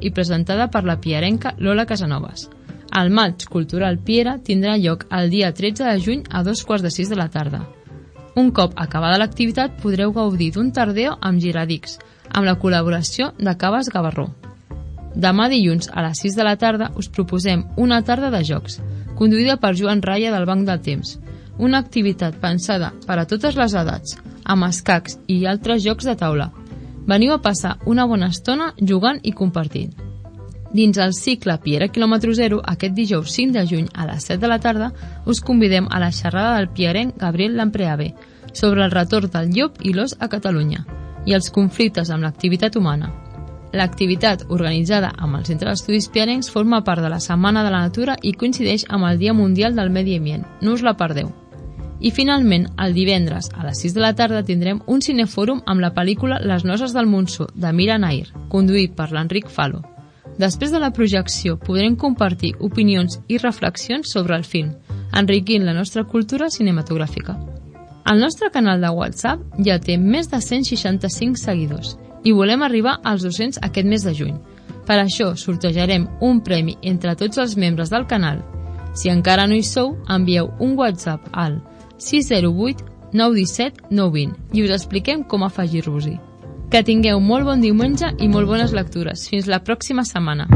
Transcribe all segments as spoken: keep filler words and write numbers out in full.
i presentada per la pierenca Lola Casanovas. El Maig Cultural Piera tindrà lloc el dia tretze de juny a dos quarts de sis de la tarda. Un cop acabada l'activitat podreu gaudir d'un tardeo amb giradics, amb la col·laboració de Caves Gavarró. Demà dilluns a les sis de la tarda us proposem una tarda de jocs, conduïda per Joan Raya del Banc del Temps, una activitat pensada per a totes les edats, amb escacs i altres jocs de taula. Veniu a passar una bona estona jugant i compartint. Dins el cicle Piera quilòmetre zero, aquest dijous cinc de juny a les set de la tarda, us convidem a la xerrada del pierenc Gabriel Lampreave sobre el retorn del llop i l'os a Catalunya i els conflictes amb l'activitat humana. L'activitat, organitzada amb el Centre d'Estudis Piarencs, forma part de la Setmana de la Natura i coincideix amb el Dia Mundial del Medi Ambient. No us la perdeu. I finalment, el divendres a les sis de la tarda tindrem un cinefòrum amb la pel·lícula Les noces del Monsó, de Mira Nair, conduït per l'Enric Falo. Després de la projecció podrem compartir opinions i reflexions sobre el film, enriquint la nostra cultura cinematogràfica. El nostre canal de WhatsApp ja té més de cent seixanta-cinc seguidors i volem arribar als dos-cents aquest mes de juny. Per això sortejarem un premi entre tots els membres del canal. Si encara no hi sou, envieu un WhatsApp al sis zero vuit nou un set nou dos zero i us expliquem com afegir-vos-hi. Que tingueu molt bon diumenge i molt bones lectures. Fins la pròxima setmana.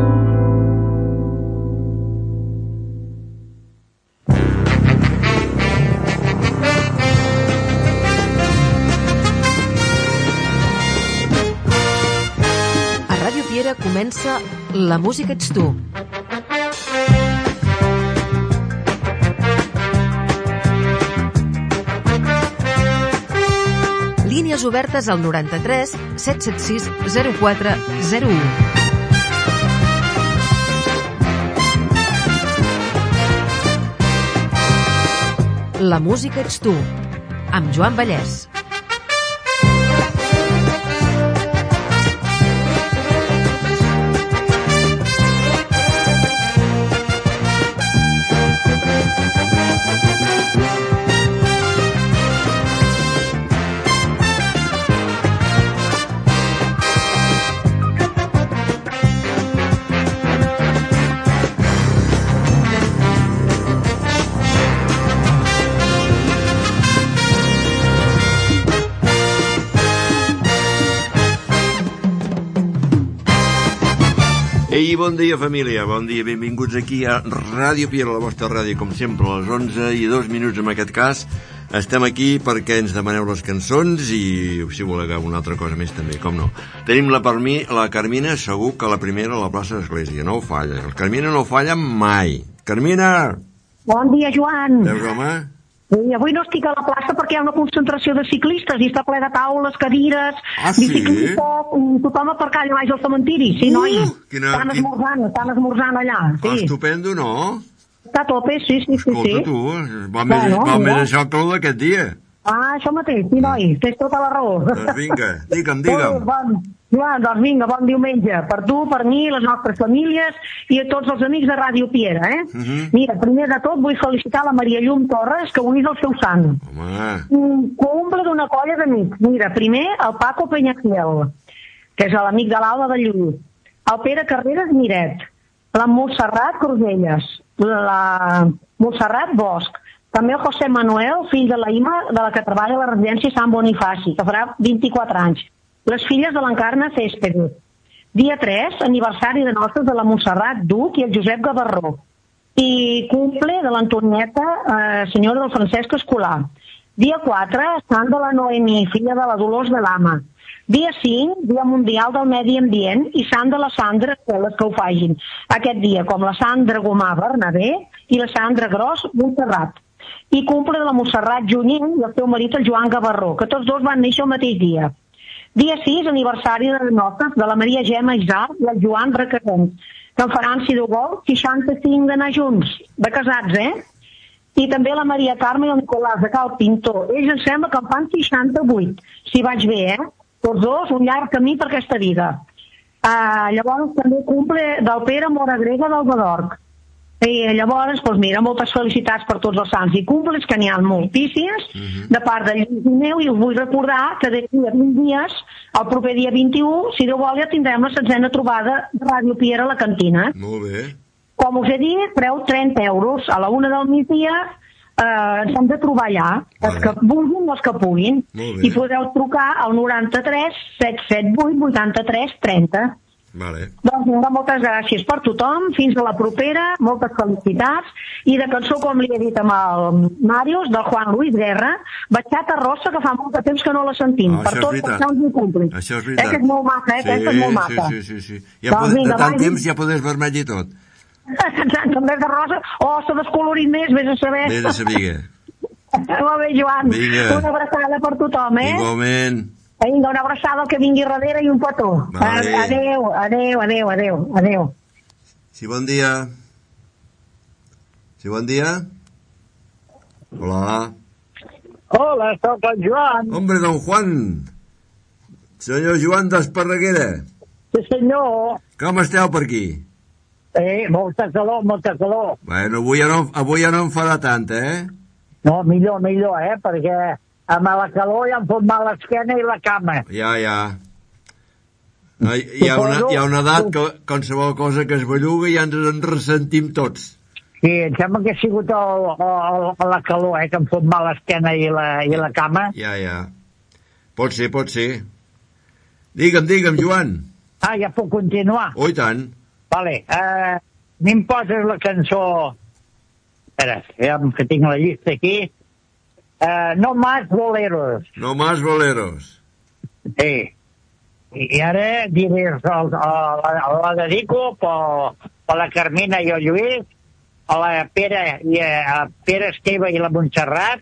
A Ràdio Piera comença La música ets tu. Línies obertes al noranta-tres set set sis zero quatre zero u. La música ets tu, amb Joan Vallès. Ei, bon dia, família, bon dia, benvinguts aquí a Ràdio Piera, la vostra ràdio, com sempre, a les onze i dos minuts en aquest cas. Estem aquí perquè ens demaneu les cançons i, si voleu, alguna altra cosa més també, com no. Tenim la, per mi, la Carmina, segur que la primera a la plaça d'Església, no ho falla. La Carmina no falla mai. Carmina! Bon dia, Joan. Veus, home? Sí, avui no estic a la plaça perquè hi ha una concentració de ciclistes i està ple de taules, cadires, ah, sí? biciclistes, tothom aparcant allà baix al cementiri. Sí, noi? Uh, quina, estan esmorzant, quin... estan esmorzant allà. Sí. Estupendo, no? Està a tope, sí, sí, sí. Escolta, sí. tu, va més, bueno, va més això que el d'aquest dia. Ah, això mateix, sí, noi, tens tota la raó. Doncs vinga, digue'm, digue'm. Bon, Joan, doncs vinga, bon diumenge. Per tu, per mi, les nostres famílies i a tots els amics de Ràdio Piera, eh? Uh -huh. Mira, primer de tot vull felicitar la Maria Llum Torres, que avui és el seu sant. Home. Un cumple d'una colla d'amics. Mira, primer el Paco Peñafiel, que és l'amic de l'Alba de Lluís, el Pere Carreras Miret, la Montserrat Corbelles, la Montserrat Bosch, també el José Manuel, fill de la Ima, de la que treballa a la residència Sant Bonifaci, que farà vint-i-quatre anys. Les filles de l'Encarna Céspedes. Dia tres, aniversari de noces de la Montserrat Duc i el Josep Gavarró. I cumple de l'Antonieta, eh, senyora del Francesc Escolar. Dia quatre, sant de la Noemí, filla de la Dolors de l'Ama. Dia cinc, Dia Mundial del Medi Ambient i sant de la Sandra, que les que ho fagin. Aquest dia, com la Sandra Gomà Bernabé i la Sandra Gros Montserrat. I cumple de la Montserrat Junyent i el seu marit, el Joan Gavarró, que tots dos van néixer el mateix dia. Dia sis, aniversari de noces de la Maria Gemma Isar i el Joan Requerent, que en faran, si Déu vol, seixanta-cinc d'anar junts, de casats, eh? I també la Maria Carme i el Nicolàs de Cal Pintor. Ells em sembla que en fan seixanta-vuit, si vaig bé, eh? Tots dos, un llarg camí per aquesta vida. Uh, llavors també cumple del Pere Moragrega del Badorc. I llavors, doncs mira, moltes felicitats per tots els sants i cumples, que n'hi ha moltíssims, uh-huh. de part de Lluís i meu, i us vull recordar que d'aquí a vint dies, el proper dia vint-i-u, si Déu vol, ja tindrem la setzena trobada de Ràdio Piera a la cantina. Molt bé. Com us he dit, preu trenta euros. A la una del migdia eh, ens hem de trobar allà, vale. Els que vulguin, els que puguin. I podeu trucar al noranta-tres set set vuit vuitanta-tres trenta. Vale. Doncs vinga, moltes gràcies per tothom, fins a la propera, moltes felicitats, i de cançó, com li he dit amb el Màrius, del Juan Luis Guerra, Bachata Rossa, que fa molt de temps que no la sentim, oh, per tots els sants i complis. Això és veritat. Eh, que és molt maca, eh, sí, que és molt maca. Sí, sí, sí. sí. Ja doncs, vinga, de tant va, temps ja podés vermell i tot. També de rosa, oh, s'ha descolorit més, vés a saber. Vés a saber. Molt bé, Joan, vinga. Una abraçada per tothom, eh? Igualment. Vinga, una abraçada al que vingui darrere i un petó. Vale. Adéu, adéu, adéu, adéu, adéu. Sí, bon dia. Sí, bon dia. Hola. Hola, soc el Joan. Hombre, don Juan. Senyor Joan d'Esparreguera. Sí, senyor. Com esteu per aquí? Eh, molta calor, molta calor. Bueno, avui ja no, avui ja no em farà tanta, eh? No, millor, millor, eh? Perquè amb la calor ja em fot mal l'esquena i la cama. Ja, ja. No, hi, ha una, hi ha una edat que qualsevol cosa que es belluga i ja ens en ressentim tots. Sí, em sembla que ha sigut el, el, el, la calor, eh? Que em fot mal l'esquena i, la, i la cama. Ja, ja. Pot ser, pot ser. Digue'm, digue'm, Joan. Ah, ja puc continuar? Oh, i tant. Vale, eh, m'hi poses la cançó... Espera, que tinc la llista aquí. Uh, no más boleros. No más boleros. Sí. I, i ara diré, el, el, el, la dedico per, per la Carmina i el Lluís, a la Pere, i a Pere Esteve i la Montserrat,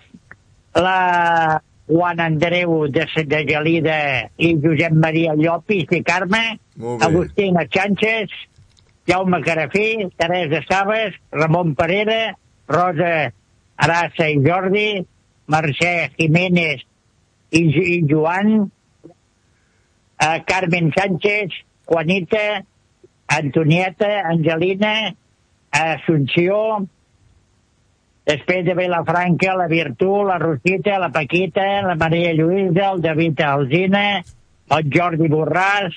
la Juan Andreu de, de Gelida i Josep Maria Llopis i Carme, Agustina Sánchez, Jaume Carafí, Teresa Sabas, Ramon Parera, Rosa Arassa i Jordi, Mercè Jiménez i, i Joan, uh, Carmen Sánchez, Juanita, Antonieta, Angelina, Asunció, després de Vilafranca, la Virtú, la Rosita, la Paquita, la Maria Lluïsa, el David Alzina, el Jordi Borràs,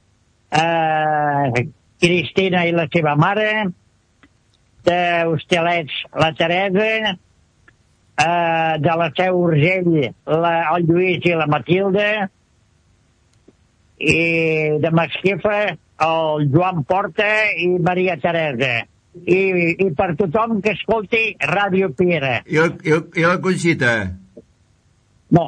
uh, Cristina i la seva mare, de Hostalets, la Teresa, Uh, de la Seu Urgell, la, el Lluís i la Matilde, i de Masquifa, el Joan Porta i Maria Teresa. I, i per tothom que escolti Ràdio Piera. I, el, i, el, i la Conxita? No.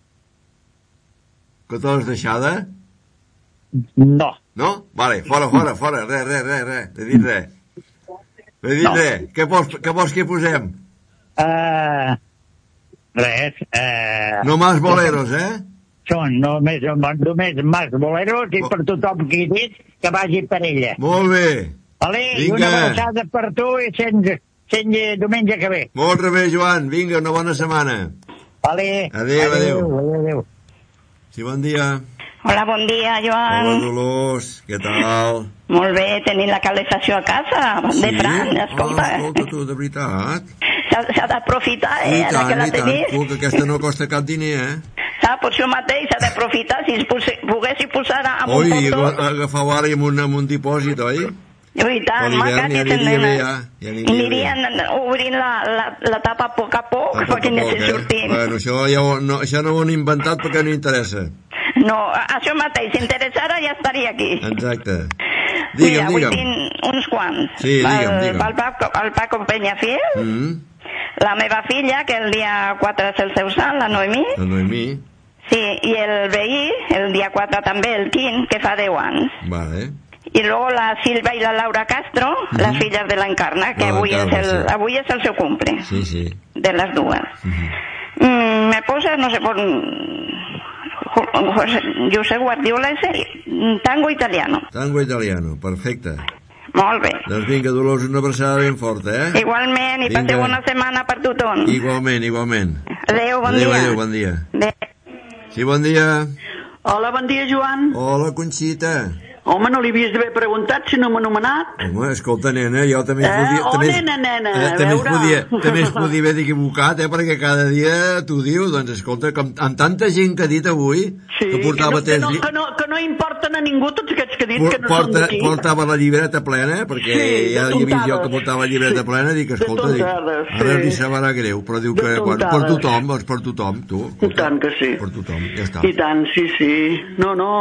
Que t'has deixada? No. No? Vale, fora, fora, fora, res, res, res, res, t'he dit res. T'he dit no. res. Què vols, què vols que hi posem? Uh, res. Uh, no más boleros, eh? Són només, només más boleros i oh. per tothom que he dit que vagi per ella. Molt bé. Vale? I una abraçada per tu i sent, sent diumenge que ve. Molt bé, Joan. Vinga, una bona setmana. Vale. Adéu, adéu. Adéu, adéu. adéu. Sí, bon dia. Hola, bon dia, Joan. Hola, Dolors, què tal? Molt bé, tenint la calefacció a casa, de sí? Fran, escolta. Ah, escolta tu, de veritat. S'ha d'aprofitar, eh, I tant, que la i tant, tenis. que aquesta no costa cap diner, eh? Ah, per això mateix s'ha d'aprofitar, si es poguessi posar amb oi, un portó... Oi, agafau ara amb un, amb un dipòsit, oi? I tant, maca, ja aniria bé, ja. ja I anirien obrint la, la, la tapa a poc a poc, a perquè no se eh? sortin. Bueno, això, ja ho, no, això no ho han inventat perquè no interessa. No, això mateix, si interessara ja estaria aquí. Exacte. Digue'm, Mira, avui digue'm. tinc uns quants. Sí, digue'm, digue'm. El Paco, el Paco Peñafiel, mm. la meva filla, que el dia quatre és el seu sant, la Noemí. La Noemí. Sí, i el veí, el dia quatre també, el Quim, que fa deu anys. Vale. I luego la Silva i la Laura Castro, mm-hmm. les filles de l'Encarna, que avui, és el, sí. avui és el seu cumple. Sí, sí. De les dues. Mm-hmm. Mm, me poses, no sé, por... José Guardiola ese, tango italiano. Tango italiano, perfecte. Molt bé. Doncs vinga, Dolors, una abraçada ben forta, eh? Igualment, i vinga. Passeu una setmana per tothom. Igualment, igualment. Adéu, bon adéu, dia. Adéu, bon dia. Adéu. Sí, bon dia. Hola, bon dia, Joan. Hola, Conxita. Home, no li havies d'haver preguntat si no m'ha anomenat. Home, escolta, nena, jo també es Eh? podia... Oh, també, nena, nena, eh, a també es veure. podia, també es podia haver equivocat, eh, perquè cada dia t'ho diu, doncs escolta, com, amb tanta gent que ha dit avui, Sí, que portava que, no, tres... que, no, que, no, que no importen a ningú tots aquests que he dit, Por- que no porta, són d'aquí. portava la llibreta plena, perquè Sí, de ja hi havia jo que tontades. portava la llibreta Sí, plena, dic, de escolta, dic, tontades, ara sí. li sabrà greu, però diu De que, bueno, per tontades. tothom, doncs per tothom, tu. I tant que sí. Per tothom, ja està. I tant, sí, sí. No, no.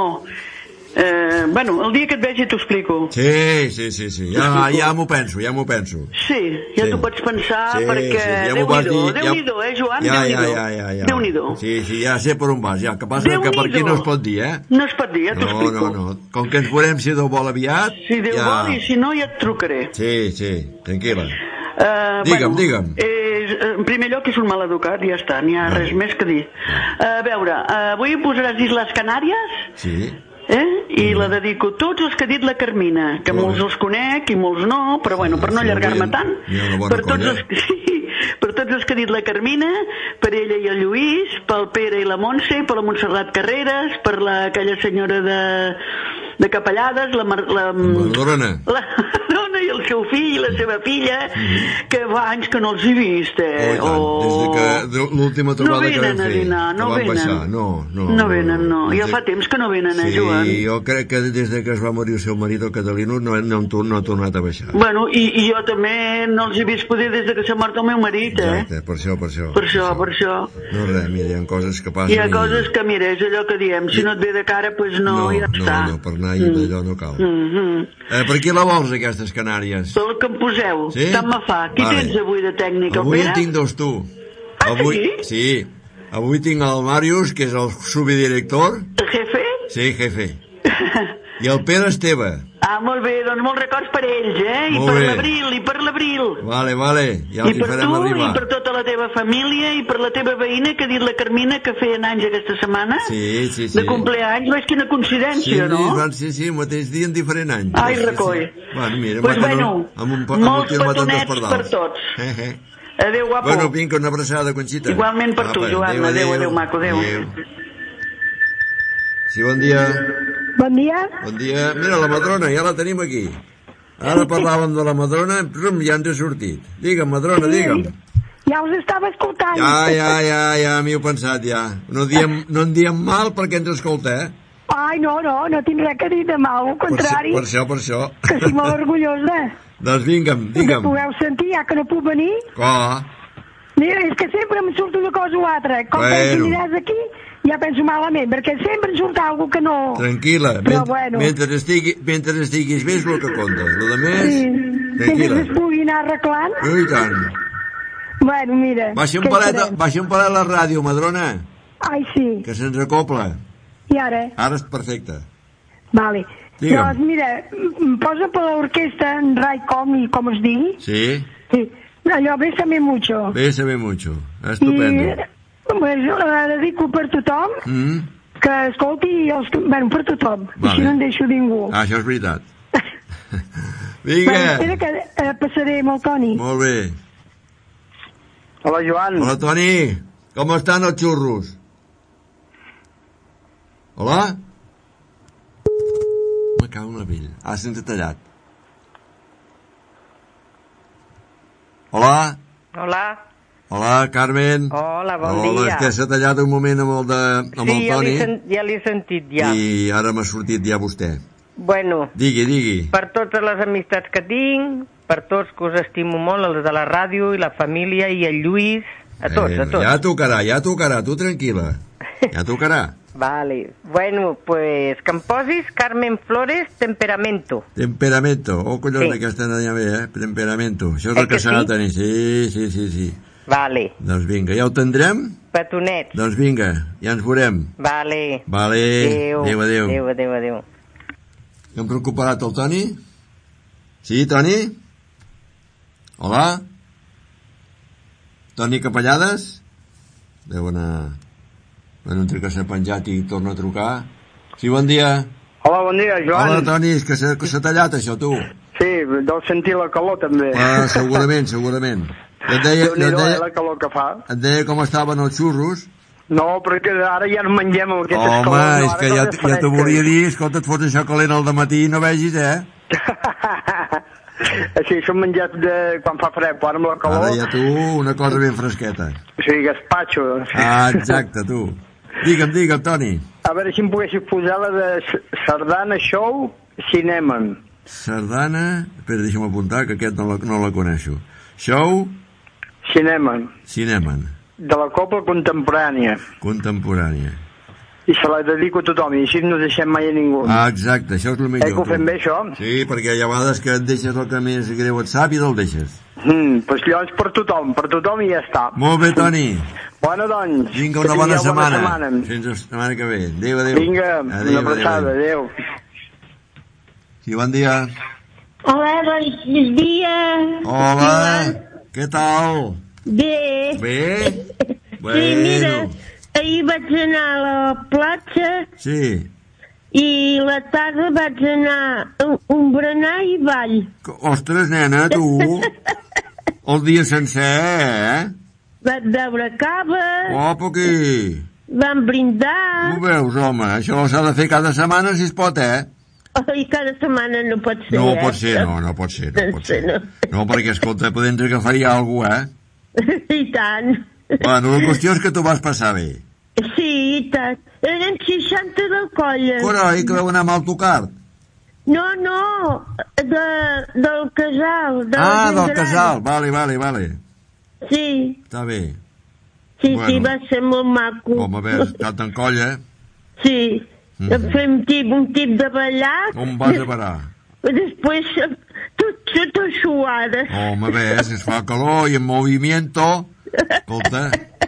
Eh, bueno, el dia que et vegi t'ho explico. Sí, sí, sí, sí, ja, ja m'ho penso, ja m'ho penso. Sí, ja Sí. t'ho pots pensar, Sí, perquè sí, ja m'ho vas Déu-n'hi-do, dir, ja- Déu-n'hi-do, eh, Joan? Ja, ja, Déu-n'hi-do. ja, ja, ja. Déu-n'hi-do. Sí, sí, ja sé per on vas, ja. Que passa que per aquí Déu-n'hi-do. no es pot dir, eh? No es pot dir, ja t'ho No, explico. no, no. Com que ens veurem, si Déu vol aviat... Si Déu ja... vol, i si no, ja et trucaré. Sí, sí, tranquil·la. Uh, Digue'm, bueno, digue'm. És, en primer lloc és un mal educat, ja està, n'hi ha res més que dir. Uh, a veure, uh, avui em posaràs Isles Canàries, Sí. eh? I la dedico a tots els que ha dit la Carmina, que Molt molts bé. els conec i molts no, però bueno, per no Sí, allargar-me avui tant, n'hi ha una bona per tots, colla. els, sí, per tots els que ha dit la Carmina, per ella i el Lluís, pel Pere i la Montse, per la Montserrat Carreras, per la, aquella senyora de, de Capellades, la, Mar, la, Madrona. la dona i el seu fill i la seva filla, que fa anys que no els he vist, eh? Oh, i tant. Des de que de l'última trobada no que vam venen a fer, dinar, no que vam venen. baixar. No, no. No venen, no. Des Ja de- fa temps que no venen, eh, Sí, Joan? jo crec que des de que es va morir el seu marit, el Catalino, no, no, han tor- no ha tornat a baixar. Bueno, i, i jo també no els he vist poder des de que s'ha mort el meu marit, eh? Exacte, per això, per això. Per això, per això. No, res, mira, hi ha coses que passen Hi ha i- coses que, mira, és allò que diem, si no et ve de cara, doncs pues no, No, ja no, està. no, per anar-hi d'allò no cal. Mm -hmm. Eh, per qui la vols, aquestes Canàries? Tot el que em poseu, Sí? tant me fa. Qui Vale. tens avui de tècnic, el Avui Pere? en tinc dos, tu. Ah, Avui, sí? sí. Avui tinc el Màrius, que és el subdirector. El jefe? Sí, jefe. I el Pere Esteve. Ah, molt bé, doncs molts records per ells, eh? I Molt per bé. l'abril, i per l'abril. Vale, vale, ja I els hi per farem tu, arribar. i per tota la teva família, i per la teva veïna, que ha dit la Carmina, que feien anys aquesta setmana. Sí, sí, sí. De compleanys, veus quina Sí, coincidència, no? van, sí, sí, el mateix dia en diferent any. Ai, Sí, sí. recoll. Bueno, mira, Pues va, que bueno, no, amb un, pa- molts amb un tio matant dos petonets pardals. per tots. Eh, eh. Adéu, guapo. Bueno, vinga, una abraçada, Conxita. Igualment per tu, Apa, Joan. Adéu, adéu, maco, adéu. Sí, bon dia. Bon dia. Bon dia. Mira, la Madrona, ja la tenim aquí. Ara parlàvem de la Madrona, rum, ja ens ha sortit. Digue'm, Madrona, digue'm. Ja us estava escoltant. Ja, ja, ja, ja, m'hi he pensat, ja. No, diem, no en diem mal perquè ens escolta, eh? Ai, no, no, no tinc res a dir de mal, al Per, contrari, per això, per això. que estic molt orgullosa Doncs vinga'm, que digue'm. pugueu sentir, ja que no puc venir. Clar. Mira, és que sempre em surt una cosa o altra. Com Bueno. que aniràs aquí, ja penso malament, perquè sempre em surt alguna que no... Tranquil·la, Però ment bueno. mentre, estigui, mentre estiguis bé és el que compta. Lo de més, Sí, mentre tranquil·la. es pugui anar arreglant. Ui, tant. Bueno, mira, Baixa un què paret, farem? baixa un paret la ràdio, Madrona, Ai, sí, que se'ns acopla. i ara? Ara és perfecte. Vale. Digue'm. Doncs mira, em posa per l'orquestra en Raicom i com es digui. Sí, Sí. Allò, bésame mucho. bésame mucho. Estupendo. I pues, la dedico per tothom, Mm? que escolti, els, que- bueno, per tothom, Vale. així no en deixo ningú. Ah, això és veritat. Bueno, Vinga. espera que eh, passaré amb el Toni. Molt bé. Hola, Joan. Hola, Toni. Com estan els xurros? Hola? Me cago en la pell. Ah, se'ns ha tallat. Hola? Hola. Hola, Carmen. Hola, bon Hola, dia. és que s'ha tallat un moment amb el, de, amb Sí, el ja Toni l'he sen ja l'he sentit, ja. i ara m'ha sortit ja vostè. Bueno, Digui, digui. per totes les amistats que tinc, per tots que us estimo molt, els de la ràdio i la família i el Lluís, a tots, a tots. Ja tocarà, ja tocarà, tu tranquil·la. Ja tocarà. Vale. Bueno, pues que em posis Carmen Flores, Temperamento. Temperamento. Oh, collons, Sí. aquesta anava bé, eh? Temperamento. Això és Eh el que, que s'ha de sí? tenir. Sí, sí, sí, sí. Vale. Doncs vinga, ja ho tindrem? Petonets. Doncs vinga, ja ens veurem. Vale. Vale. Adéu. Adéu, adéu. Adéu, adéu, adéu. Hem recuperat el Toni? Sí, Toni? Hola? Toni Capellades? Deu anar... Bueno, entre que s'ha penjat i torna a trucar. Sí, bon dia. Hola, bon dia, Joan. Hola, Toni, és que s'ha que s'ha tallat això, tu. Sí, deu sentir la calor, també. Ah, segurament, segurament. Et deia, Déu-n'hi-do, et eh, deia, la calor que fa. et deia com estaven els xurros. No, perquè ara ja no mengem aquestes Home, coses. Home, és que ja, ja t'ho volia dir, escolta, et fots això calent al dematí i no vegis, eh? Així, són menjats de quan fa fred, quan amb la calor... Ara ja tu, una cosa ben fresqueta. Sí, gazpacho. Ah, exacte, tu. Digue'm, digue'm, Toni. A veure si em poguessis posar la de Sardana Show Cinema. Sardana... Espera, deixa'm apuntar, que aquest no la, no la coneixo. Show... Cinema. Cinema. De la Copla Contemporània. Contemporània. I se la dedico a tothom, i així no deixem mai a ningú. Ah, exacte, això és el millor. Eh, que ho fem bé, això? Sí, perquè hi ha vegades que et deixes el que més greu et sap i te'l deixes. Mm, doncs llavors per tothom, per tothom i ja està. Molt bé, Toni. Bona, doncs. Vinga, una bona setmana. bona setmana. Fins la setmana que ve. Adéu, adéu. Vinga, adéu, una abraçada, adéu. Sí, bon dia. Hola, bon dia. Hola, què tal? Bé. Bé? Bueno. Sí, mira, ahir vaig anar a la platja. Sí. I la tarda vaig anar a un berenar i ball. Ostres, nena, tu. El dia sencer, eh? Vaig beure cava. Opa, aquí. Vam brindar. Ho veus, home, això s'ha de fer cada setmana si es pot, eh? I cada setmana no pot ser, no eh? No pot ser, no, no pot ser, no pot ser. No, no perquè, escolta, podem dir que faria alguna cosa, eh? I tant. Bueno, la qüestió és que t'ho vas passar bé. Sí, i tant. Eren seixanta d'alcolles. Carai, que vau anar amb autocar. No, no, de, del casal. De ah, del casal, vale, vale, vale. Sí. Està bé. Sí, bueno. Sí, va ser molt maco. Com a veure, tant en colla. Sí. Mm-hmm. Fem tip, un tip de ballar. On vas a parar? Després, tot, tot suada. Home, ves, es fa calor i en movimiento. Escolta.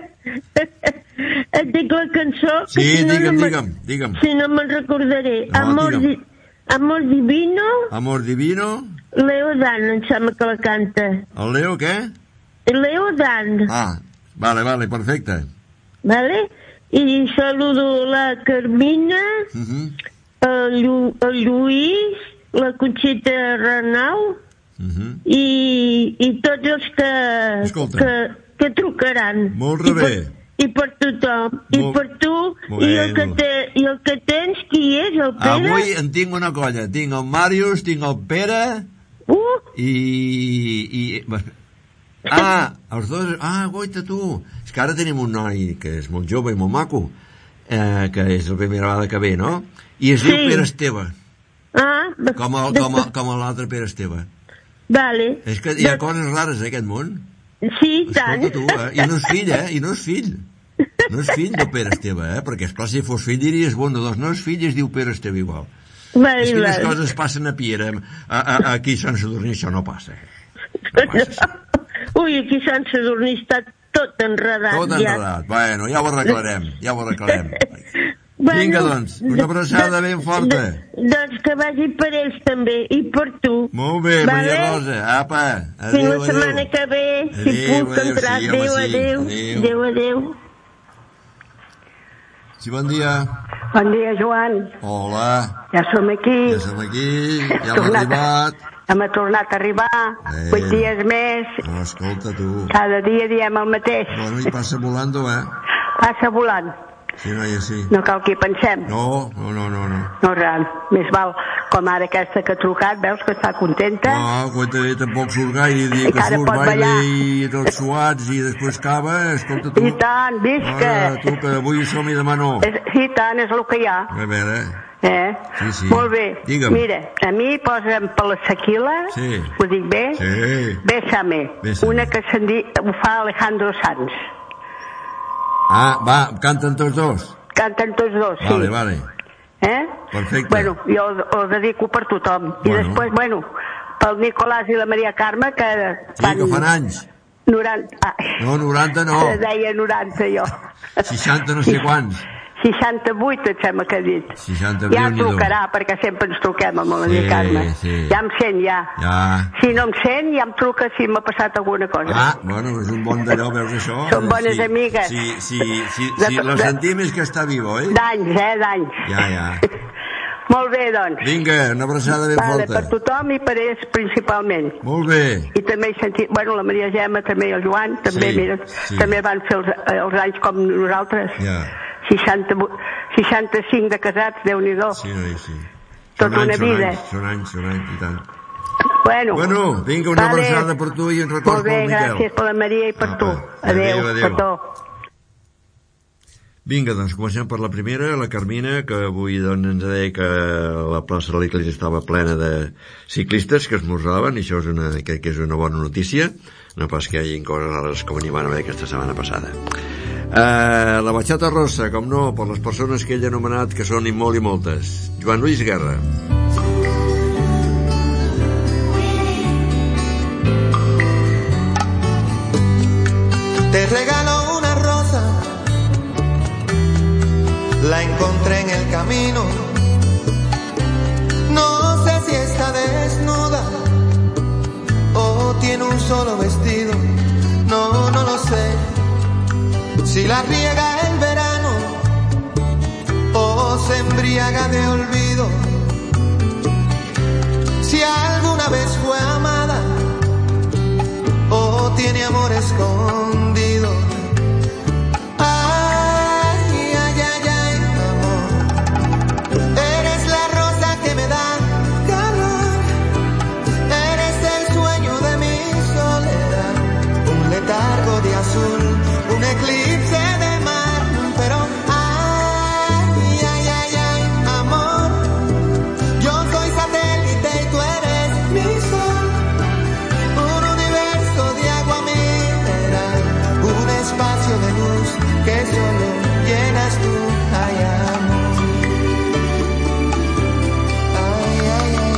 Et dic la cançó? Sí, si no digue'm, no digue'm, digue'm. Si no me'n recordaré. No, Amor, di, Amor Divino. Amor Divino. Leo Dan, em sembla que la canta. El Leo què? Leo Dan. Ah, vale, vale, perfecte. Vale? I saludo la Carmina, uh-huh. el, Llu, el Lluís, la Conxita Renau uh-huh. i, i tots els que, que, que trucaran. Molt bé. I per tothom. Molt... I per tu. Bueno. I, el que te, I el que tens, qui és? El Pere? Avui en tinc una colla. Tinc el Màrius, tinc el Pere uh. i... i... Ah, els dos... Ah, goita, tu. És que ara tenim un noi que és molt jove i molt maco, eh, que és la primera vegada que ve, no? I es sí. diu Pere Esteve. Ah. Com, el, com, el, com l'altre Pere Esteve. Vale. És que hi ha coses rares, eh, aquest món. Sí, tant. Escolta tu, eh? I no és fill, eh? I no és fill. No és fill del Pere Esteve, eh? Perquè, esclar, si fos fill diries, bueno, doncs no és fill i es diu Pere Esteve igual. Vale, és que les vale. coses passen a Piera. A, a, aquí a Sant Sadurní això no passa. No passa. Ui, aquí a Sant Sadurní està tot enredat. Tot enredat. Ja. Bueno, ja ho arreglarem, ja ho arreglarem. Bueno, vinga, doncs, una abraçada ben forta. Doncs que vagi per ells també, i per tu. Molt bé, vale? Maria Rosa. Apa, adéu, fins la setmana que ve, si adéu, puc entrar. Sí, adéu, sí. adéu, adéu, adéu. Sí, bon dia. Bon dia, Joan. Hola. Ja som aquí. Ja som aquí, ja hem arribat. Hem tornat a arribar, eh. vuit dies més. No, escolta, tu. Cada dia diem el mateix. Bueno, i passa volando, eh? Passa volant. Sí, noia, sí. No cal que hi pensem. No, no, no, no. No, no res, més val. Com ara aquesta que ha trucat, veus que està contenta? No, cuenta, tampoc surt gaire, dir que surt baile i tots suats i després cava, escolta tu. I tant, visca. No, tu, que avui som i demà no. És, I tant, és el que hi ha. A veure, eh? Sí, sí. Molt bé. Digue'm. Mira, a mi posa'm per la Sequila, sí. Ho dic bé? Sí. Bésame. Bésame. Una que se'n di, ho fa Alejandro Sanz. Ah, va, canten tots dos. Canten tots dos, sí. Vale, vale. Eh? Perfecte. Bueno, jo ho dedico per tothom. Bueno. I després, bueno, pel Nicolàs i la Maria Carme, que sí, fan... que fan anys. noranta... Ah. No, noranta no. Deia noranta, jo. seixanta no sé quants. seixanta-vuit, et sembla que he dit. seixanta-vuit, ja trucarà, perquè sempre ens truquem amb la Maria sí, Carme. Sí. Ja em sent, ja. ja. Si no em sent, ja em truca si m'ha passat alguna cosa. Ah, bueno, és un bon d'allò, veus això? Són bones sí, amigues. Sí, sí, sí, sí, de, la sentim és que està viva, oi? D'anys, eh, d'anys. Ja, ja. Molt bé, doncs. Vinga, una abraçada ben vale, forta. Per tothom i per ells principalment. Molt bé. I també he sentit, bueno, la Maria Gemma, també el Joan, també, sí, mira, sí. també van fer els, els anys com nosaltres. Ja. seixanta, seixanta-cinc de casats, Déu-n'hi-do. Sí, noi, sí. Tota una són vida. Anys, són anys, són anys, i tant. Bueno, bueno vinga, una vale. abraçada per tu i un record pel Miquel. Molt bé, gràcies per la Maria i per Apa. tu. Adéu, adéu, adéu. petó. Vinga, doncs comencem per la primera, la Carmina, que avui doncs, ens deia que la plaça de l'Església estava plena de ciclistes que esmorzaven, i això és una, crec que és una bona notícia, no pas que hi hagi coses rares com n'hi van haver aquesta setmana passada. Uh, la batxata rossa, com no, per les persones que ell ha anomenat, que són i molt i moltes. Joan Lluís Guerra. Te regalo una rosa, la encontré en el camino. No sé si está desnuda o tiene un solo vestido. No, no lo sé. Si la riega el verano o se embriaga de olvido. Si alguna vez fue amada o tiene amor escondido. Un eclipse de mar, pero ay, ay, ay, ay, amor, yo soy satélite y tú eres mi sol, un universo de agua mineral, un espacio de luz que solo llenas tú, ay, amor, ay, ay, ay,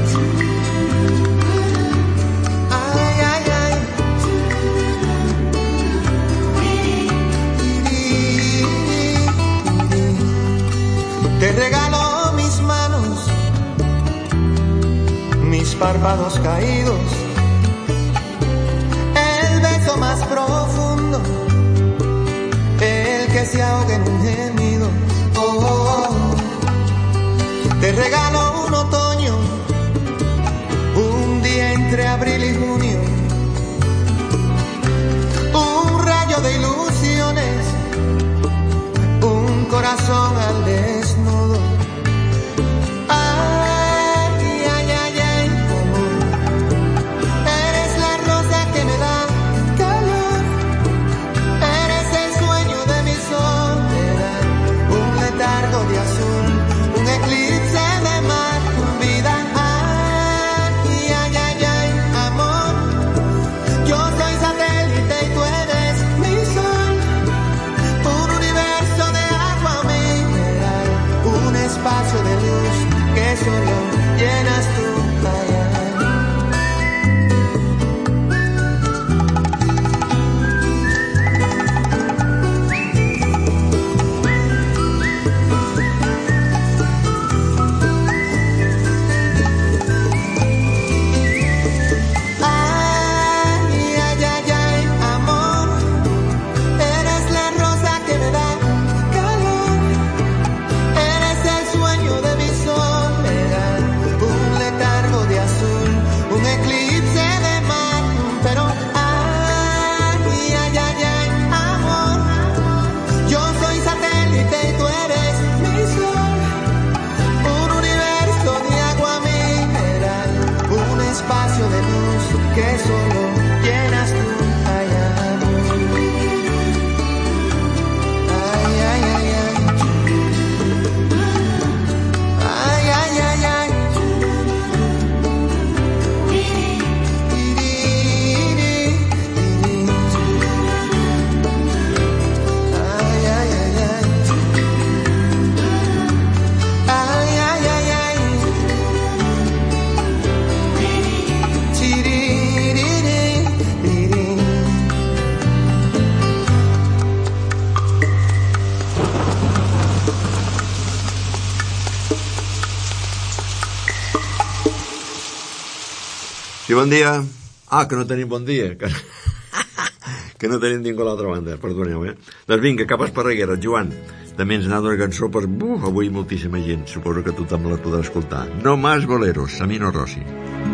ay, ay, ay. Te regalo mis manos, mis párpados caídos, el beso más profundo, el que se ahoga en un gemido. Oh, oh, oh. Te regalo un otoño, un día entre abril y junio, un rayo de ilusiones, un corazón al desnudo. Ay, ay, ay, ay, amor. Eres la rosa que me da calor. Eres el sueño de mi soledad. Un letargo de azul, un eclipse de mar, vida. Ay, ay, ay, ay, amor. Yo soy satélite y tú eres mi sol. Un universo de agua mineral, un espacio de luz que solo llenas tú. Ay, ay. Ay, ay, ay, ay, amor, eres la rosa que me da calor, eres el sueño de mi soledad, un letargo de azul, un eclipse de mar, pero ay, ay, ay, ay, amor, yo soy satélite y tú eres mi sol, un universo de agua mineral, un espacio de luz que solo llenas tú. Ay, amor. Ay, ay, ay, ay. Ay, ay, ay, ay. Ay, ay, ay, ay. Ay, ay, ay, ay. Chiriri, chiriri. Sí, bon dia. Ah, que no tenim bon dia. Que, que no tenim ningú a l'altra banda, perdoneu, eh? Doncs vinga, cap a Esparreguera, Joan. també ens anava una cançó, pues, buf, avui moltíssima gent, suposo que tothom la podrà escoltar. No más boleros, Samino Rossi.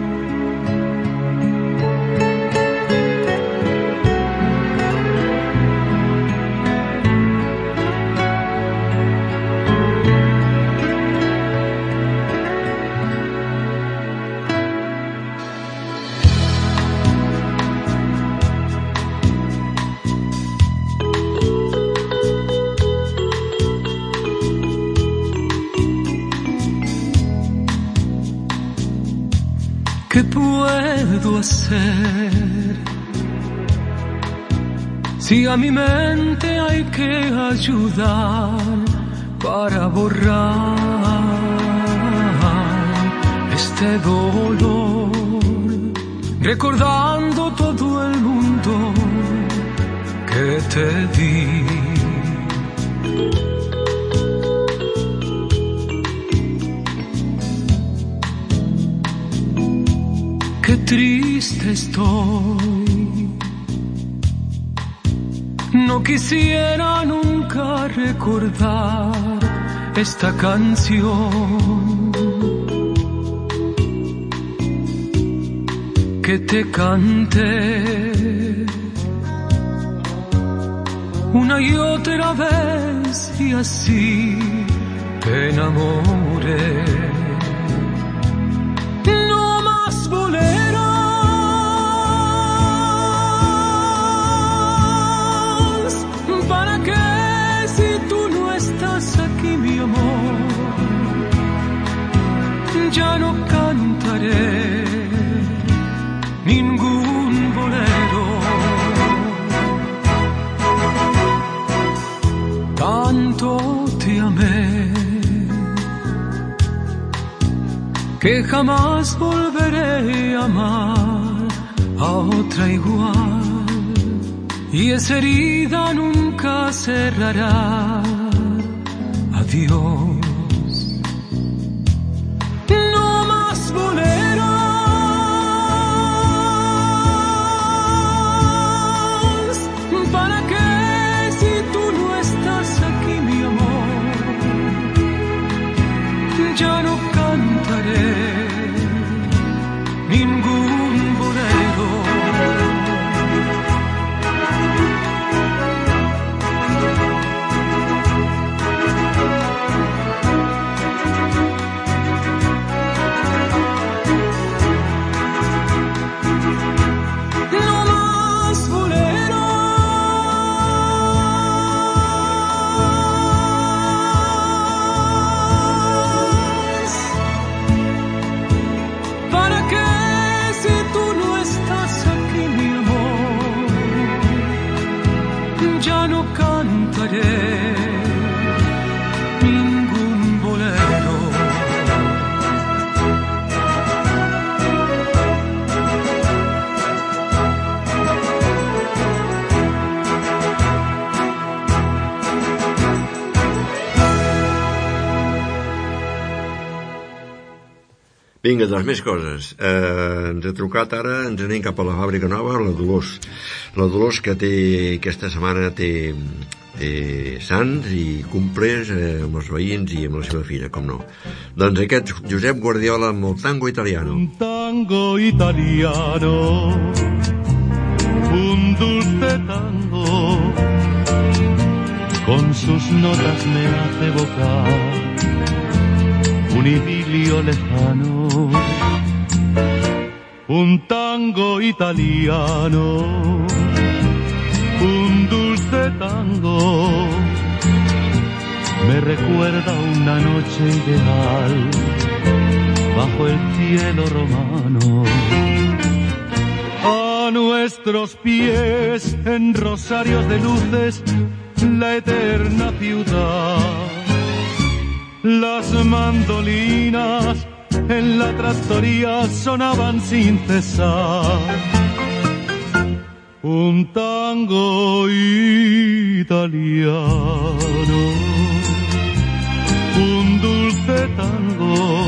¿Qué puedo hacer? Si a mi mente hay que ayudar para borrar este dolor, recordando todo el mundo que te di. Qué triste estoy, no quisiera nunca recordar esta canción que te canté una y otra vez y así te enamoré. No más boleros, ¿para qué si tú no estás aquí, mi amor? Ya no cantaré ningún bolero. Tanto te amé que jamás volveré a amar a otra igual, y esa herida nunca cerrará. Adiós. No más boleros, ¿para qué si tú no estás aquí, mi amor? Ya no cantaré ningún bolero. Ya no cantaré ningún bolero. Vinga, doncs més coses. Eh, ens ha trucat ara, ens anem cap a la fàbrica nova, la Dolors. La Dolors que té, aquesta setmana té, té sants i cumples eh, amb els veïns i amb la seva filla, com no. Doncs aquest Josep Guardiola amb el tango italiano. Un tango italiano, un dulce tango, con sus notas me hace evocar un idilio lejano. Un tango italiano, un dulce tango, me recuerda una noche ideal bajo el cielo romano. A nuestros pies, en rosarios de luces, la eterna ciudad. Las mandolinas en la trattoria sonaban sin cesar. Un tango italiano, un dulce tango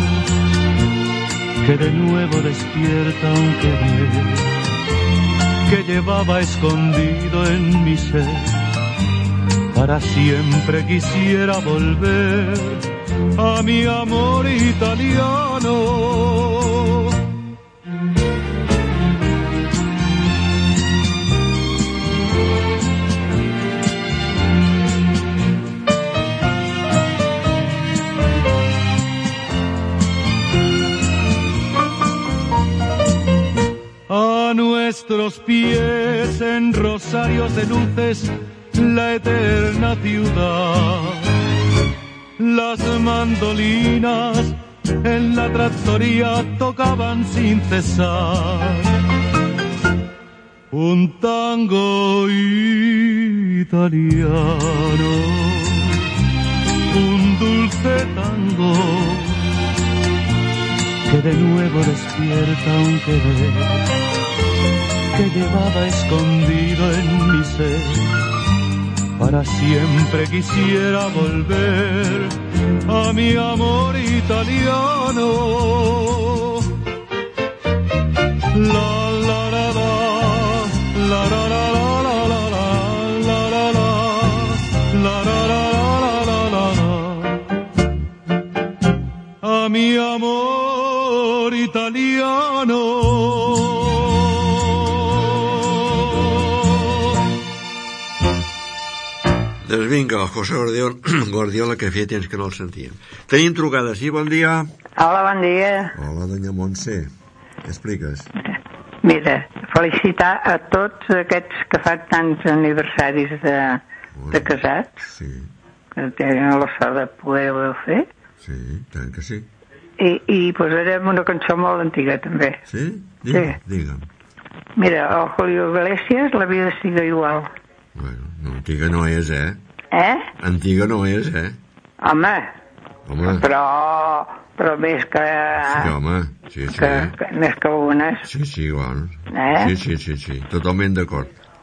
que de nuevo despierta un querer que llevaba escondido en mi ser. para siempre quisiera volver a mi amor italiano. A nuestros pies en rosarios de luces la eterna ciudad. Las mandolinas en la trattoria tocaban sin cesar un tango italiano, un dulce tango que de nuevo despierta un querer que llevaba escondido en mi ser. Para siempre quisiera volver a mi amor italiano. La la la la, la la la la la la la la la, la la la la la la, a mi amor italiano. Doncs vinga, el José Guardiola, Guardiola, que feia temps que no el sentíem. Tenim trucada, sí, bon dia. Hola, bon dia. Hola, doña Montse. Què expliques? Mira, felicitar a tots aquests que fan tants aniversaris de, de casats, sí, que tenen la sort de poder-ho fer. Sí, tant que sí. I, i posarem una cançó molt antiga, també. Sí? Digue'm, sí. Digue'm. Mira, el Julio Iglesias, La vida sigue igual. Bueno, no, antiga no és, eh? Eh? Antiga no és, eh? Home, home. Però, però més que... Sí, home, sí, sí. Que, que, més que algunes. Sí, sí, bueno. Eh? Sí, sí, sí, sí, totalment d'acord.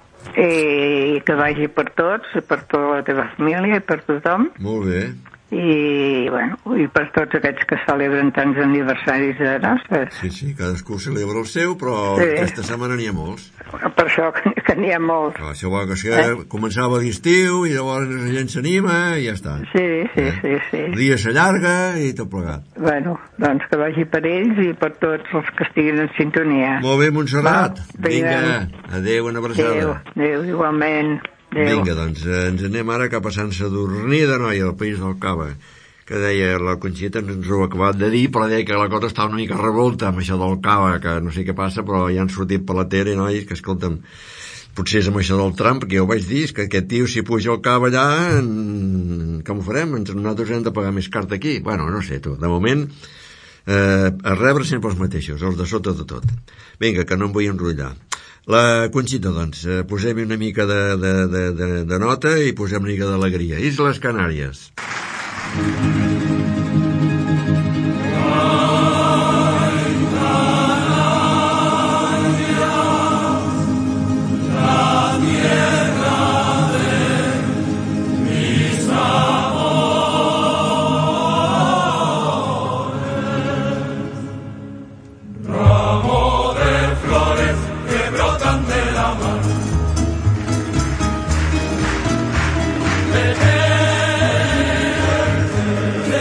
I que vagi per tots, per tota la teva família i per tothom. Molt bé. I, bueno, i per tots aquests que celebren tants aniversaris de nostres. Sí, sí, cadascú celebra el seu, però sí, aquesta setmana n'hi ha molts. Per això que, que n'hi ha molts. Clar, això vol que sí, eh? Començava l'estiu i llavors la gent s'anima i ja està. Sí, sí, eh? sí, sí. El dia s'allarga i tot plegat. Bueno, doncs que vagi per ells i per tots els que estiguin en sintonia. Molt bé, Montserrat. Va, vinga, adéu, una abraçada. Adéu, adéu, igualment. Adéu. Vinga, doncs ens anem ara cap a Sant Sadurní d'Anoia, al País del Cava, que deia la Conxita, ens ho ha acabat de dir, però deia que la cosa està una mica revolta amb això del Cava, que no sé què passa, però ja han sortit per la tele, nois, que escolta'm, potser és amb això del Trump, que ja ho vaig dir, que aquest tio, si puja el Cava allà, en... com ho farem? Ens, nosaltres hem de pagar més carta aquí. Bueno, no sé, tu, de moment, eh, a rebre sempre els mateixos, els de sota de tot. Vinga, que no em vull enrotllar. La Conxita, doncs, eh, posem una mica de, de, de, de, de nota i posem una mica d'alegria. Isles Canàries. De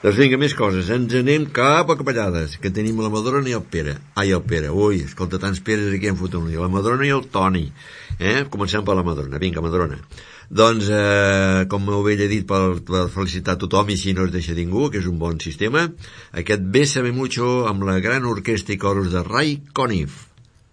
Doncs vinga, més coses. Ens anem cap a Capellades, que tenim la Madrona i el Pere. Ai, el Pere, ui, escolta, tants Peres aquí en foten un dia. La Madrona i el Toni. Eh? Comencem per la Madrona. Vinga, Madrona. Doncs, eh, com m'ho havia dit, per, per felicitar tothom i si no es deixa ningú, que és un bon sistema, aquest Bésame Mucho amb la gran orquestra i coros de Ray Conniff.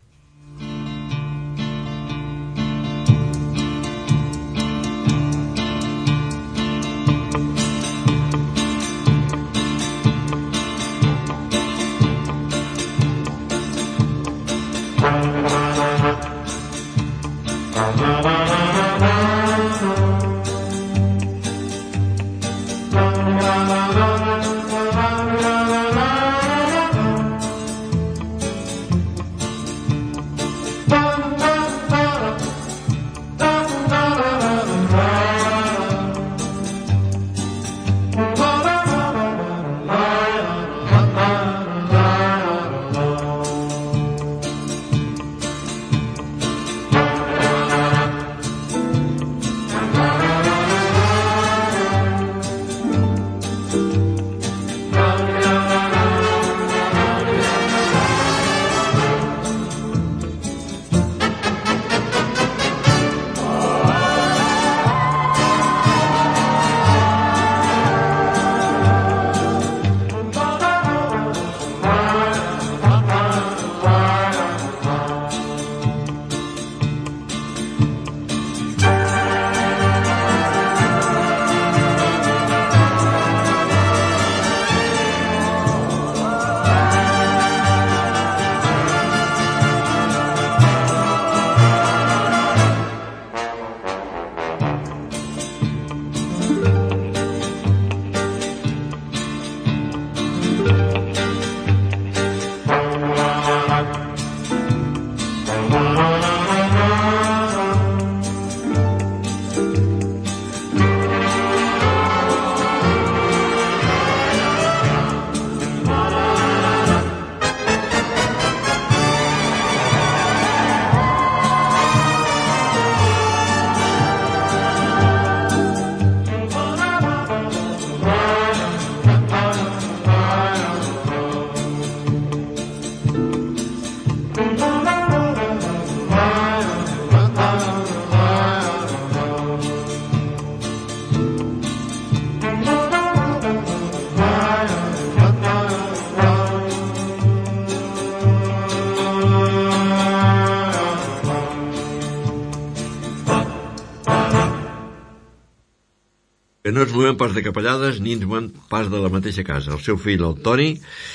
No ens movem pas de Capellades ni ens movem pas de la mateixa casa. El seu fill, el Toni,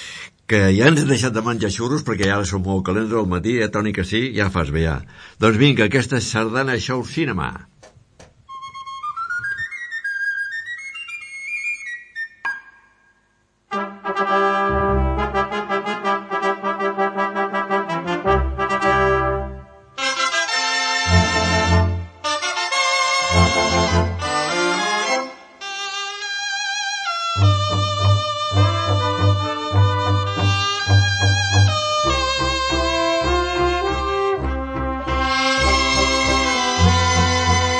que ja ens ha deixat de menjar xurros perquè ja som molt calents al matí, eh, Toni, que sí? Ja fas bé, ja. Doncs vinga, aquesta sardana Show Cinema. Thank you.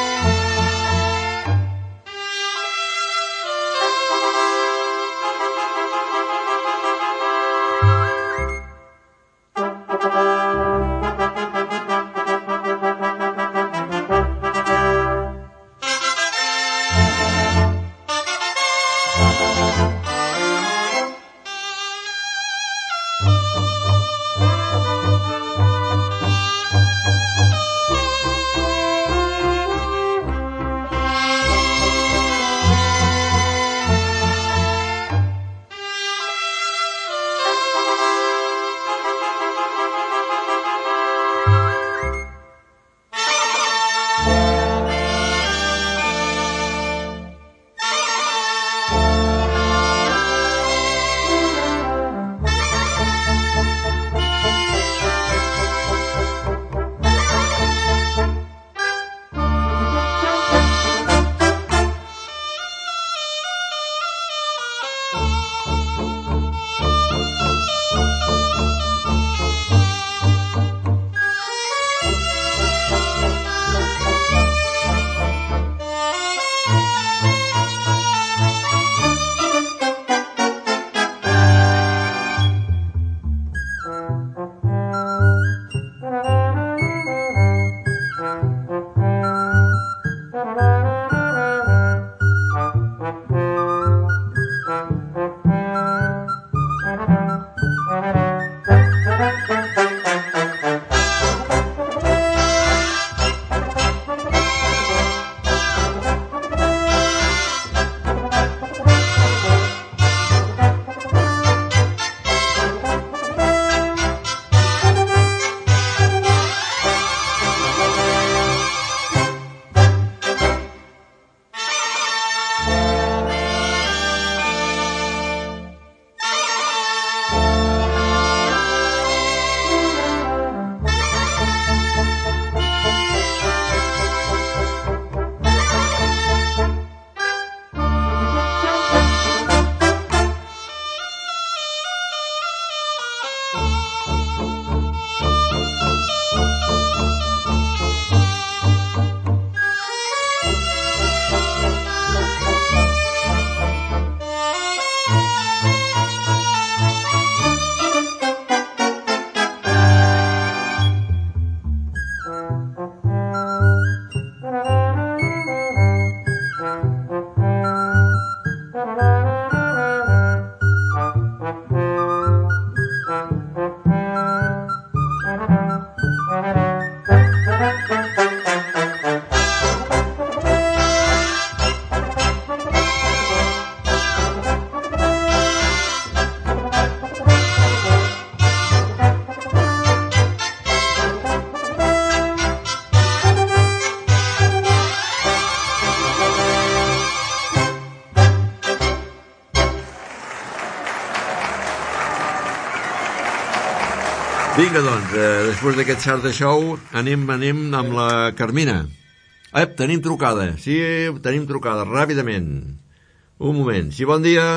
Vinga, doncs, eh, després d'aquest xart de show, anem, anem amb la Carmina. Ep, tenim trucada. Sí, tenim trucada, ràpidament. Un moment. Sí, bon dia.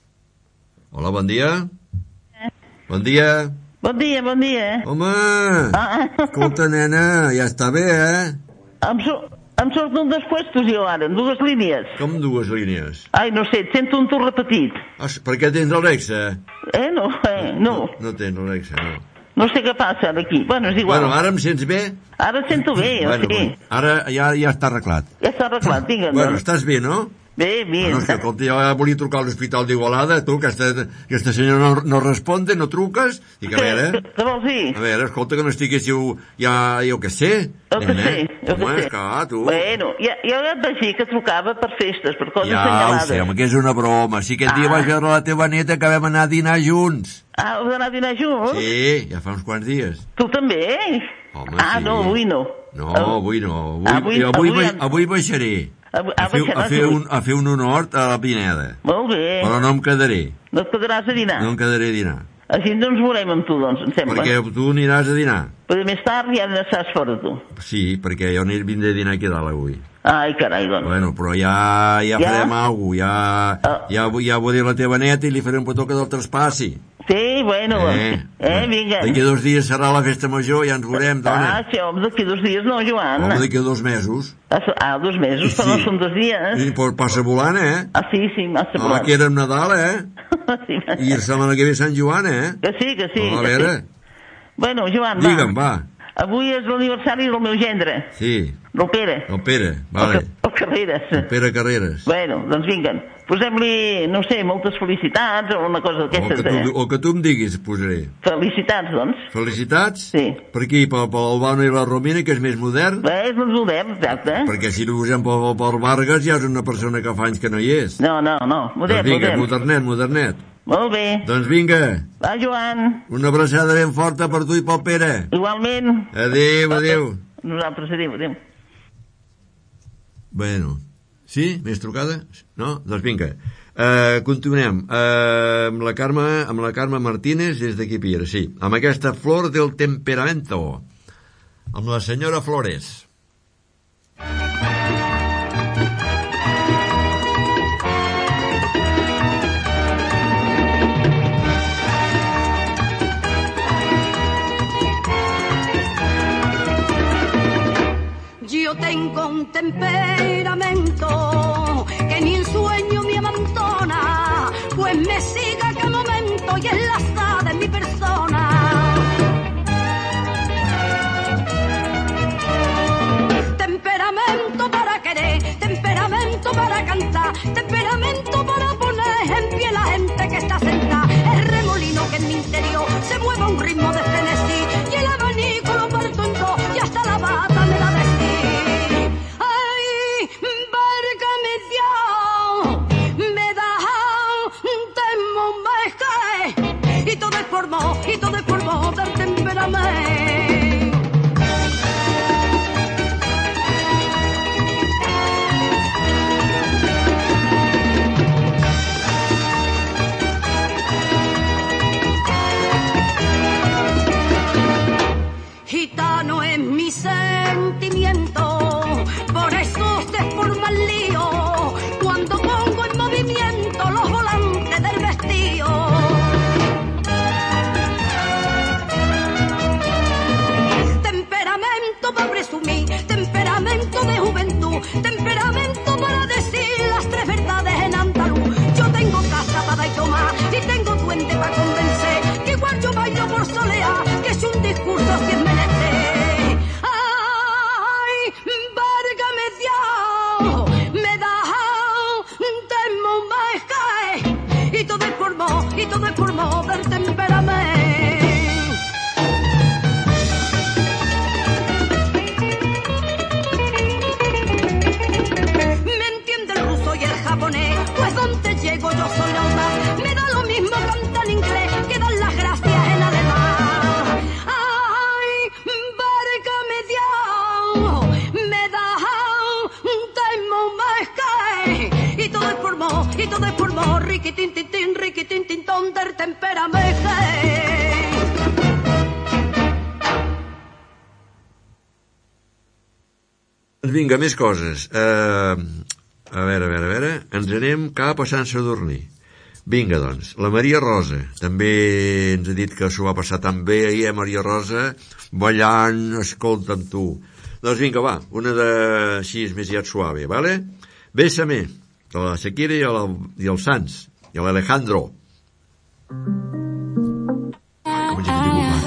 Hola, bon dia. Bon dia. Bon dia, bon dia. Home, escolta, nena, ja està bé, eh? Em, so, em surten dos puestos jo ara, en dues línies. Com dues línies? Ai, no sé, et sento un tu repetit. Ah, per què tens l'Alexa? Eh, no, eh, no. No, no tens l'Alexa, no. No sé què passa aquí. Bueno, és igual. Bueno, ara em sents bé? Ara et sento bé, bueno, sí. Bueno, ara ja, ja està arreglat. Ja està arreglat, vinga. Bueno, no? Estàs bé, no? Bé, bé. Bueno, és que, escolta, jo volia trucar a l'Hospital d'Igualada, tu, que aquesta, aquesta senyora no, no responde, no truques, i que a veure... Què vols dir? A veure, escolta, que no estiguéssiu ja, jo què sé. Jo què sé, jo què sé. Esclar, tu. Bueno, ja, ja et vaig dir que trucava per festes, per coses ja, assenyalades. Ja ho sé, home, que és una broma. Si aquest ah. dia vaig veure la teva neta que vam anar a dinar junts. Ah, heu d'anar a dinar junts? Sí, ja fa uns quants dies. Tu també? Home, ah, sí. no, avui no. No, avui no. Avui, avui, avui, avui, avui baixaré. A, a, fer, a, fer un, a fer un honor a la Pineda. Molt bé. Però no em quedaré. No et quedaràs a dinar? No em quedaré a dinar. Així no ens veurem amb tu, doncs, em sembla. Perquè tu aniràs a dinar. Però més tard ja n'estàs fora, tu. Sí, perquè jo vindré a dinar aquí dalt avui. Ai, carai, doncs. Bueno, però ja, ja, ja? farem alguna cosa. Ja, ah. ja, ja vull dir la teva neta i li faré un petó que del traspassi. Sí, bueno, eh, eh, vinga. D'aquí dos dies serà la festa major, ja ens veurem, dona. Ah, sí, home, d'aquí dos dies no, Joan. Home, d'aquí dos mesos. Ah, dos mesos, sí, però no són dos dies. Sí, però passa volant, eh? Ah, sí, sí, massa volant. Ah, que era Nadal, eh? sí, I la setmana que ve Sant Joan, eh? Que sí, que sí. Oh, a veure. Sí. Bueno, Joan, va. Digue'm, va. Avui és l'aniversari del meu gendre. Sí. Del Pere. El Pere, vale. El, el Carreras. El Pere Carreras. Bueno, doncs vinga. Posem-li, no sé, moltes felicitats o una cosa d'aquestes. O, que tu, o que tu em diguis, posaré. Felicitats, doncs. Felicitats? Sí. Per aquí, pel, pel Bano i la Romina, que és més modern? Bé, és més modern, exacte. Perquè si no posem pel, pel Vargas ja és una persona que fa anys que no hi és. No, no, no, modern, doncs vinga, modern. modernet, modernet. Molt bé. Doncs vinga. Va, Joan. Una abraçada ben forta per tu i pel Pere. Igualment. Adéu, adéu. Nosaltres, adéu, adéu. Bueno, sí? Més trucada? No? Doncs vinga. Uh, continuem uh, amb la Carme amb la Carme Martínez des d'aquí Piera, sí, amb aquesta Flor del Temperamento, amb la senyora Flores. Yo tengo un temperamento que ni en sueño me abandona, pues me sigue a cada momento y enlazada en mi persona. Temperamento para querer, temperamento para cantar, temperamento para poner en pie la gente que está sentada. El remolino que en mi interior se mueve a un ritmo de frenesí y el abanico lo parto en dos y hasta la bata me la vestí. Y todo es polvo del temperamento. Gitano es mi sentimiento, por eso se forma el lío cuando pongo en movimiento los volantes del vestido. Para presumir, temperamento de juventud, temperamento para decir las tres verdades en andaluz. Yo tengo casa para dar y tomar y tengo duende para convencer que igual yo bailo por soleá, que es un discurso si es menester. Ay, válgame Dios, me da temo me cae y todo es por mo, y todo es por mo del temperamento. Pues donde llego yo soy la más. Me da lo mismo cantar en inglés que dar las gracias en alemán. Ay, válgame Dios, me da temo me cae y todo es por mo, y todo es por mo, riquitín tin tin, riquitín tin ton del temperamento. vinga, més coses. Uh, a veure, a veure, a veure. Ens anem cap a Sant Sadurní. Vinga, doncs. La Maria Rosa. També ens ha dit que s'ho va passar tan bé ahir, Maria Rosa, ballant, escolta'm tu. Doncs vinga, va, una de així més aviat suave, vale? Bésame, de la Shakira i, la, i el Sans, i l'Alejandro. Com ja que t'he culpat.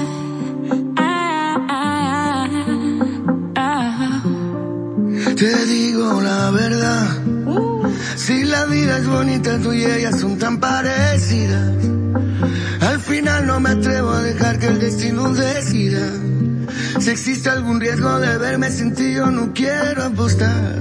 Te digo la verdad, si la vida es bonita, tú y ella son tan parecidas. Al final no me atrevo a dejar que el destino decida. Si existe algún riesgo de verme sin ti, yo no quiero apostar.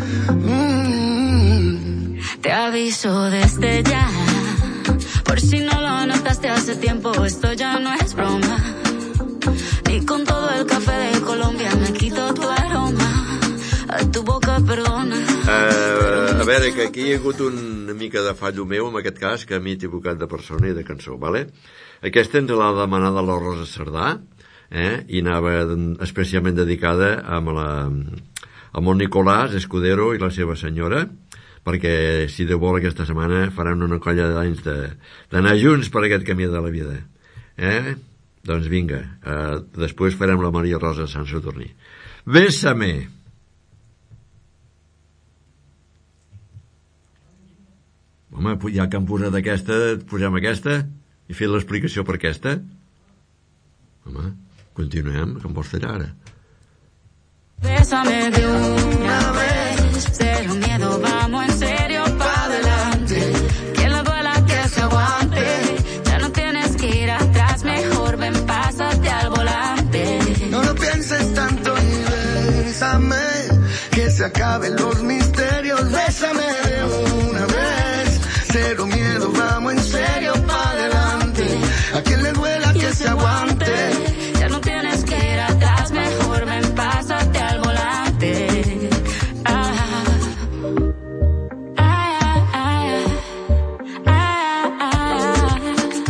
Mm. Te aviso desde ya, por si no lo notaste hace tiempo, esto ya no es broma. Ni con todo el café de Colombia me quito tu aroma. A tu boca, perdona. Uh, a veure, que aquí hi ha hagut una mica de fallo meu, en aquest cas, que a mi t'he equivocat de persona i de cançó, vale? Aquesta ens l'ha demanada la Rosa Cerdà, eh? I anava especialment dedicada amb, la, amb el Nicolàs Escudero i la seva senyora, perquè, si Déu vol, aquesta setmana faran una colla d'anys d'anar junts per aquest camí de la vida. Eh? Doncs vinga, uh, després farem la Maria Rosa de Sant Sadurní. Bésame. Home, ja que han posat aquesta, posem aquesta i fet l'explicació per aquesta. Home, continuem, que em vols fer ara? Bésame de una vez, cero miedo, vamos en serio pa' adelante. Que le duela que se aguante, ya no tienes que ir atrás, mejor ven, pásate al volante. No lo pienses tanto y bésame, que se acaben los misterios. Bésame de una vez, cero miedo, vamos en serio pa' adelante. A quien le duela que se aguante, ya no tienes que ir atrás, mejor ven, pásate al volante. Ah, ah, ah, ah, ah, ah.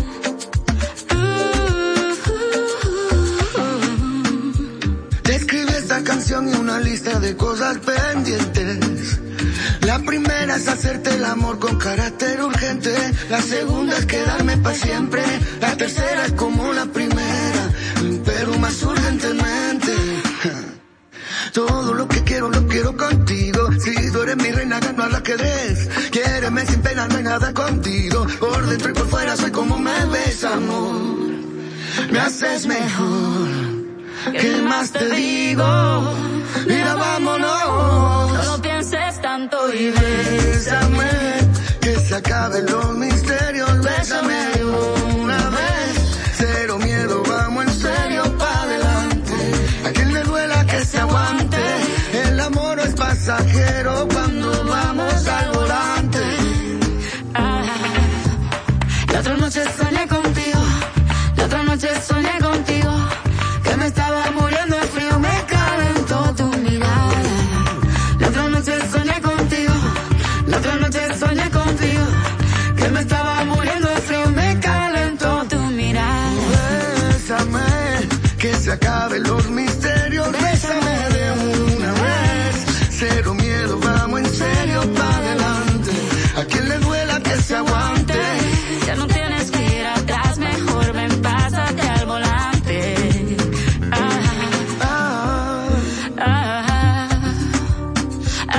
Uh, uh, uh. Te escribí esta canción y una lista de cosas pendientes. La primera es hacerte el amor con carácter urgente. La segunda es quedarme para siempre. La tercera es como la primera, pero más urgentemente. Todo lo que quiero, lo quiero contigo. Si tú eres mi reina, gano al ajedrez. Quiéreme sin pena, no hay nada contigo. Por dentro y por fuera soy como me ves, amor. Me haces mejor. ¿Qué más te digo? Mira, vámonos. No lo pienses tanto y bésame, que se acaben los misterios. Bésame de una vez, cero miedo, vamos en serio pa' adelante. A quien le duela que se aguante, el amor no es pasajero cuando vamos al volante. Ah, la otra noche soñé contigo, la otra noche soñé contigo, que me estaba muriendo de frío, me calentó tu mirada. La otra noche soñé contigo, la otra noche soñé contigo, que me estaba muriendo de frío, me calentó tu mirada. Bésame, que se acaben los misterios. Bésame de una vez, cero miedo, vamos en serio pa' adelante. A quien le duela que se aguante, ya no tienes que ir atrás, mejor ven, pásate al volante. Ah, ah, ah, ah,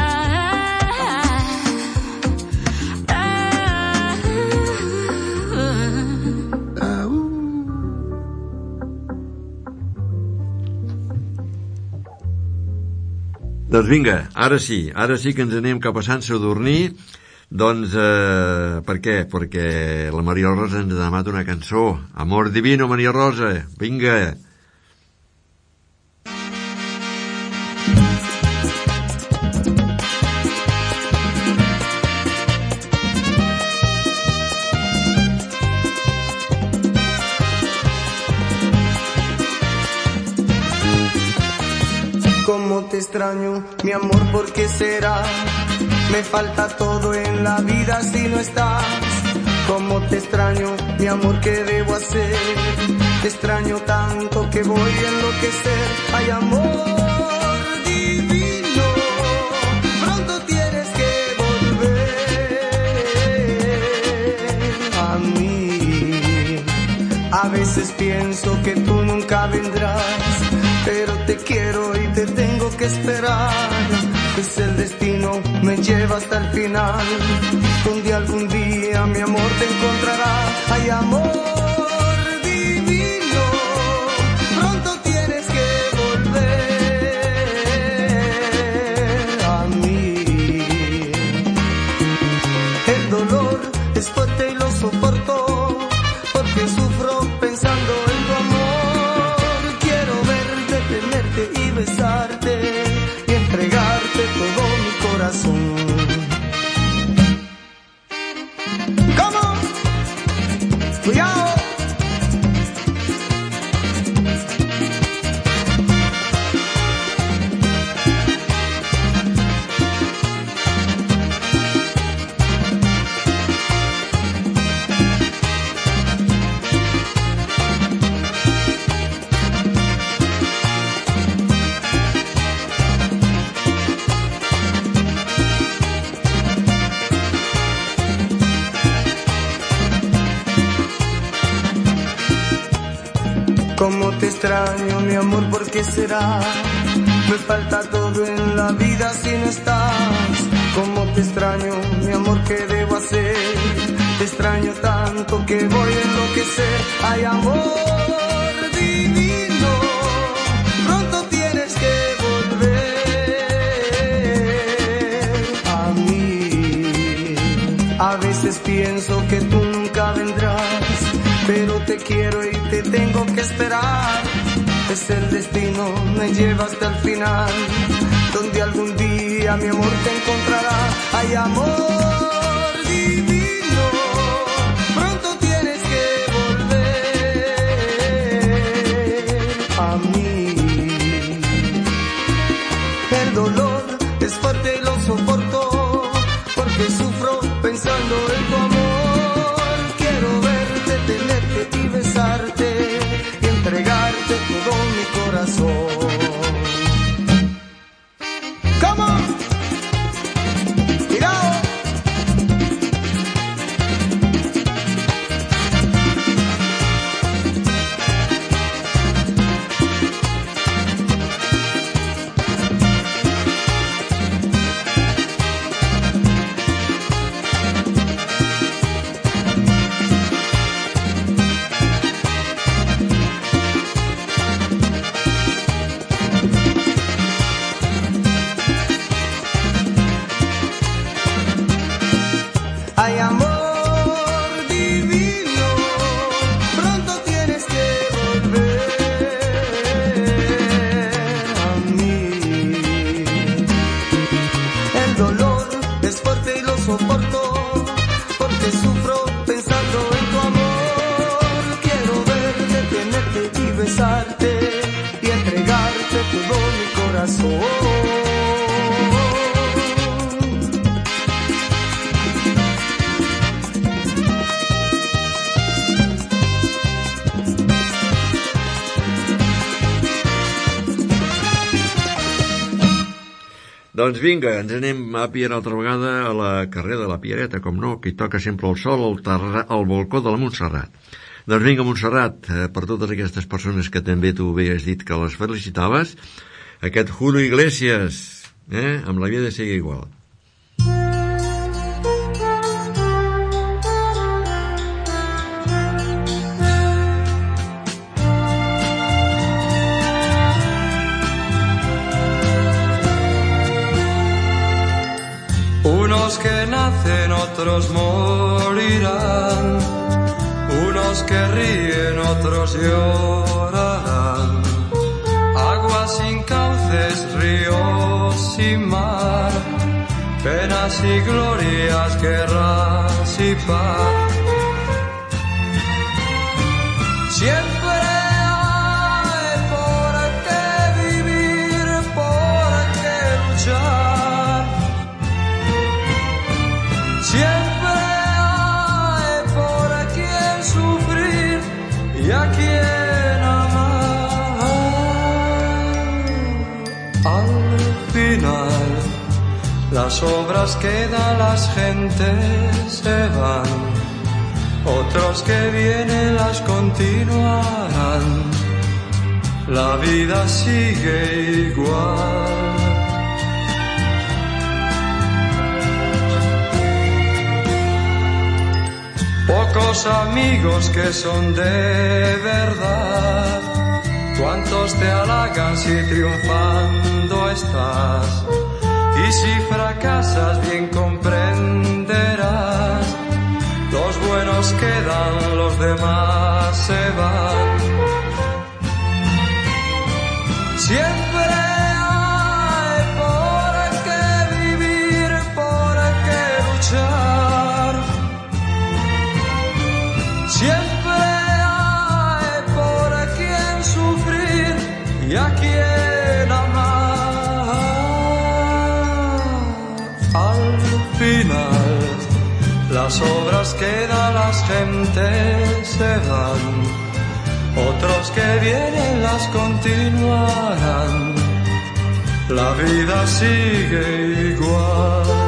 ah, ah, uh. Doncs vinga, ara sí, ara sí que ens anem cap a Sant Sadurní. Doncs, eh, per què? Perquè la Maria Rosa ens ha demanat una cançó. Amor divino, Maria Rosa, vinga. Cómo te extraño, mi amor, ¿por qué será? Me falta todo en la vida si no estás. Cómo te extraño, mi amor, ¿qué debo hacer? Te extraño tanto que voy a enloquecer. Ay, amor divino, A veces pienso que tú nunca vendrás, pero te quiero y te tengo que esperar. Pues el destino me lleva hasta el final, donde algún día mi amor te encontrará. Ay, amor divino, pronto tienes que volver a mí. El dolor es fuerte y lo soporto, porque sufro pensando en tu amor. Quiero verte, tenerte y besarte y entregarte todo mi corazón. ¿Cómo? Cuidado. Cómo te extraño, mi amor, ¿por qué será? Me falta todo en la vida si no estás. Cómo te extraño, mi amor, ¿qué debo hacer? Te extraño tanto que voy a enloquecer. Ay, amor divino, pronto tienes que volver a mí. A veces pienso que tú nunca vendrás, pero te quiero y te tengo que esperar. Es el destino, me lleva hasta el final, donde algún día mi amor te encontrará. Ay, amor divino, pronto tienes que volver a mí. El dolor es fuerte y lo soporto, porque sufro pensando en tu amor. Quiero verte, tenerte y besarte y entregarte todo mi corazón. ¿Cómo? ¡Cuidado! Ay, amor divino, pronto tienes que volver a mí. El dolor es fuerte y lo soporto, porque sufro pensando en tu amor. Quiero verte, tenerte y besarte y entregarte todo mi corazón. Doncs vinga, ens anem a Piera altra vegada, a la carrera de la Piereta, com no, que hi toca sempre el sol al, terra, al balcó de la Montserrat. Doncs vinga, Montserrat, eh, per totes aquestes persones que també tu bé has dit que les felicitaves, aquest Julio Iglesias, eh, amb la vida sigue igual. Unos que nacen, otros morirán, unos que ríen, otros llorarán. Agua sin cauces, ríos sin mar, penas y glorias, guerras y paz. Siempre hay por qué vivir, por qué luchar. Siempre hay por quien sufrir y a quien amar. Al final, las obras quedan, las gentes se van, otros que vienen las continuarán. La vida sigue igual. Pocos amigos que son de verdad, cuántos te halagan si triunfando estás, y si fracasas bien comprenderás, los buenos quedan, los demás se van. Siempre hay por qué vivir, por qué luchar. Siempre hay por quien sufrir y a quien amar. Al final, las obras quedan, las gentes se van. Otros que vienen las continuarán. La vida sigue igual.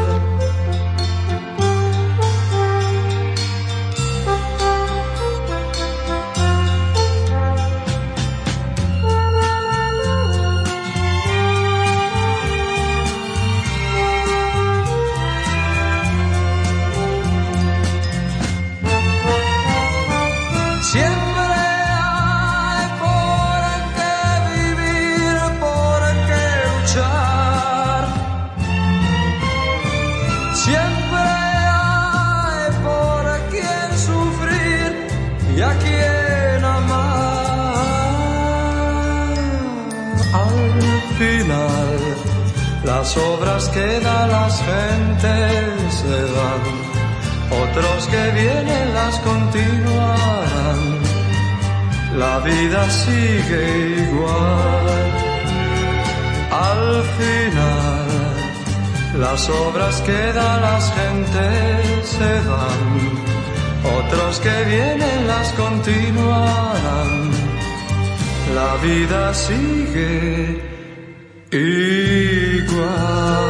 Las obras quedan, las gentes se van, otros que vienen las continuarán. La vida sigue igual. Al final, las obras quedan, las gentes se van, otros que vienen las continuarán. La vida sigue igual.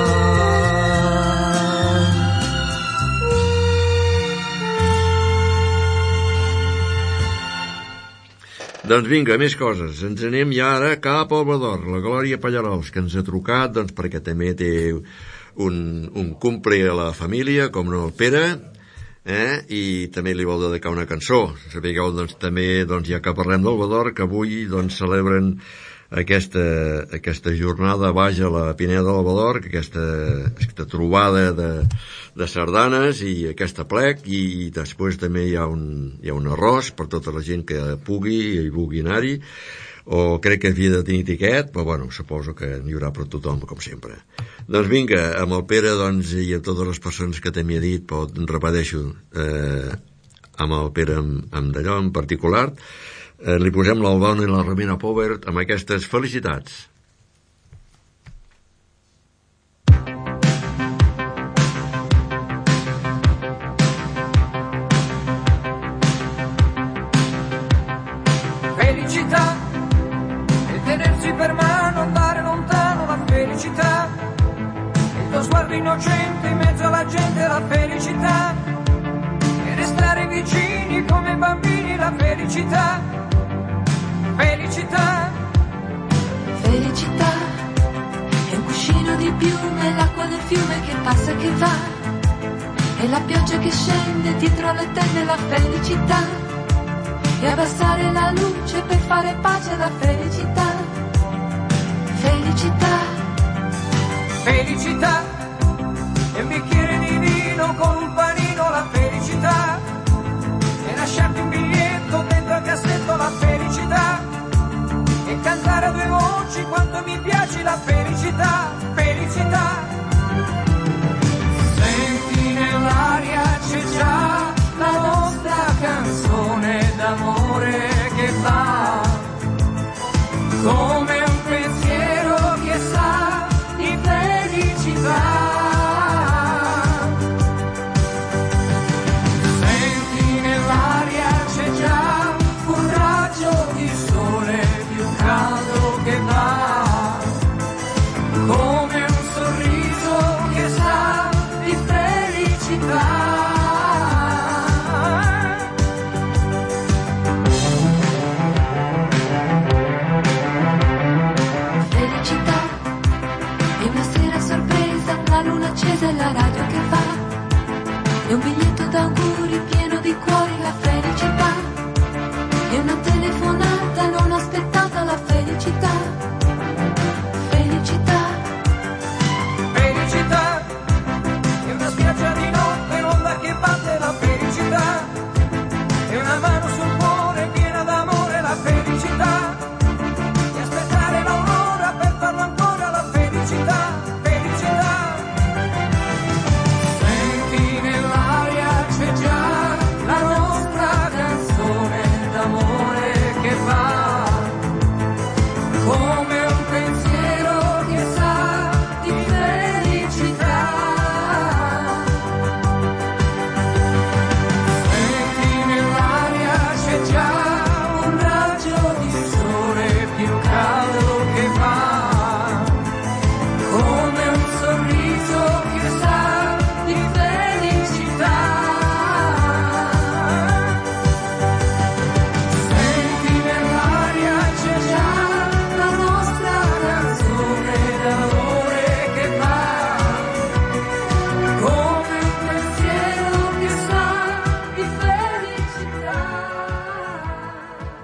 Doncs vinga, més coses. Ens anem ja ara cap al Bador. La Glòria Pallarols, que ens ha trucat, doncs perquè també té un, un cumple a la família, com no el Pere, eh? I també li vol dedicar una cançó. Sapigueu, doncs, també, doncs, ja que parlem del Bador, que avui, doncs, celebren aquesta, aquesta jornada baix a la Pineda del Bador, aquesta, aquesta trobada de, de sardanes i aquesta plec, i després també hi ha un, hi ha un arròs per tota la gent que pugui i vulgui anar-hi, o crec que havia de tenir tiquet, però bueno, suposo que n'hi haurà per tothom, com sempre. Doncs vinga, amb el Pere, doncs, i a totes les persones que també he dit, però repeteixo, eh, amb el Pere amb, amb d'allò en particular, Eh, li posem l'Albano i la Romina Power amb aquestes felicitats. Felicità e tenersi per mano, andare lontano, la felicità, il tuo sguardo innocente in mezzo alla gente, la felicità, e restare vicini come bambini, la felicità. Felicità, felicità, è un cuscino di piume, l'acqua del fiume che passa e che va, è la pioggia che scende dietro le tende, la felicità, e abbassare la luce per fare pace, la felicità, felicità, felicità, è un bicchiere di vino con un panino, la felicità, e lasciarti un biglietto dentro al cassetto, la felicità, e cantare a due voci quanto mi piace, la felicità, felicità. Senti nell'aria c'è già la nostra canzone d'amore che va come un pensiero che sa di felicità.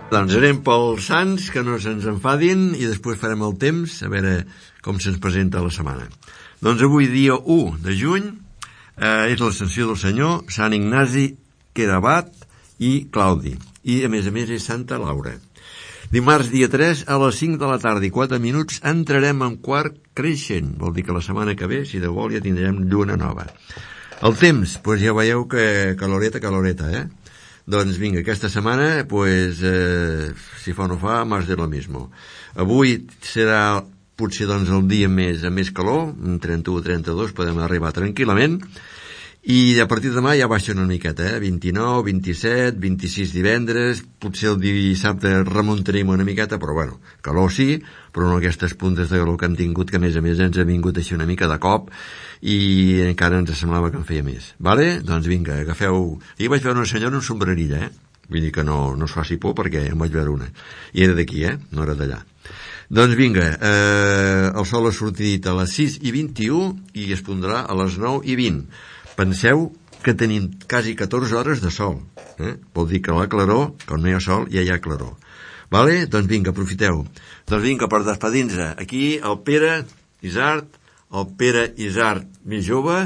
Doncs anem pels sants, que no se'ns enfadin, i després farem el temps, a veure com se'ns presenta la setmana. Doncs avui, dia u de juny, eh, és l'Ascensió del Senyor, Sant Ignasi, que era abat, i Claudi. I, a més a més, és Santa Laura. Dimarts, dia tres, a les cinc de la tarda i quatre minuts, entrarem en quart creixent. Vol dir que la setmana que ve, si de vol, ja tindrem lluna nova. El temps, doncs ja veieu que caloreta, caloreta, eh? Doncs vinga, aquesta setmana, pues, eh, si fa o no fa, más de lo mismo. Avui serà potser doncs el dia més, amb més calor, trenta-u a trenta-dos, podem arribar tranquil·lament, i a partir de demà ja baixa una miqueta, eh? vint-i-nou, vint-i-set, vint-i-sis divendres, potser el dissabte remuntarem una miqueta, però bueno, calor sí, però no aquestes puntes de calor que han tingut, que a més a més ens ha vingut així una mica de cop, i encara ens semblava que en feia més. Vale? Doncs vinga, agafeu... Ahir vaig veure una senyora amb sombrerilla, eh? Vull dir que no, no us faci por, perquè en vaig veure una. I era d'aquí, eh? No era d'allà. Doncs vinga, eh, el sol ha sortit a les sis i vint-i-u i es pondrà a les nou i vint. Penseu que tenim quasi catorze hores de sol. Eh? Vol dir que la claror, quan no hi ha sol, ja hi ha claror. Vale? Doncs vinga, aprofiteu. Doncs vinga, per despedir-nos. Aquí el Pere Isart, el Pere Isart més jove.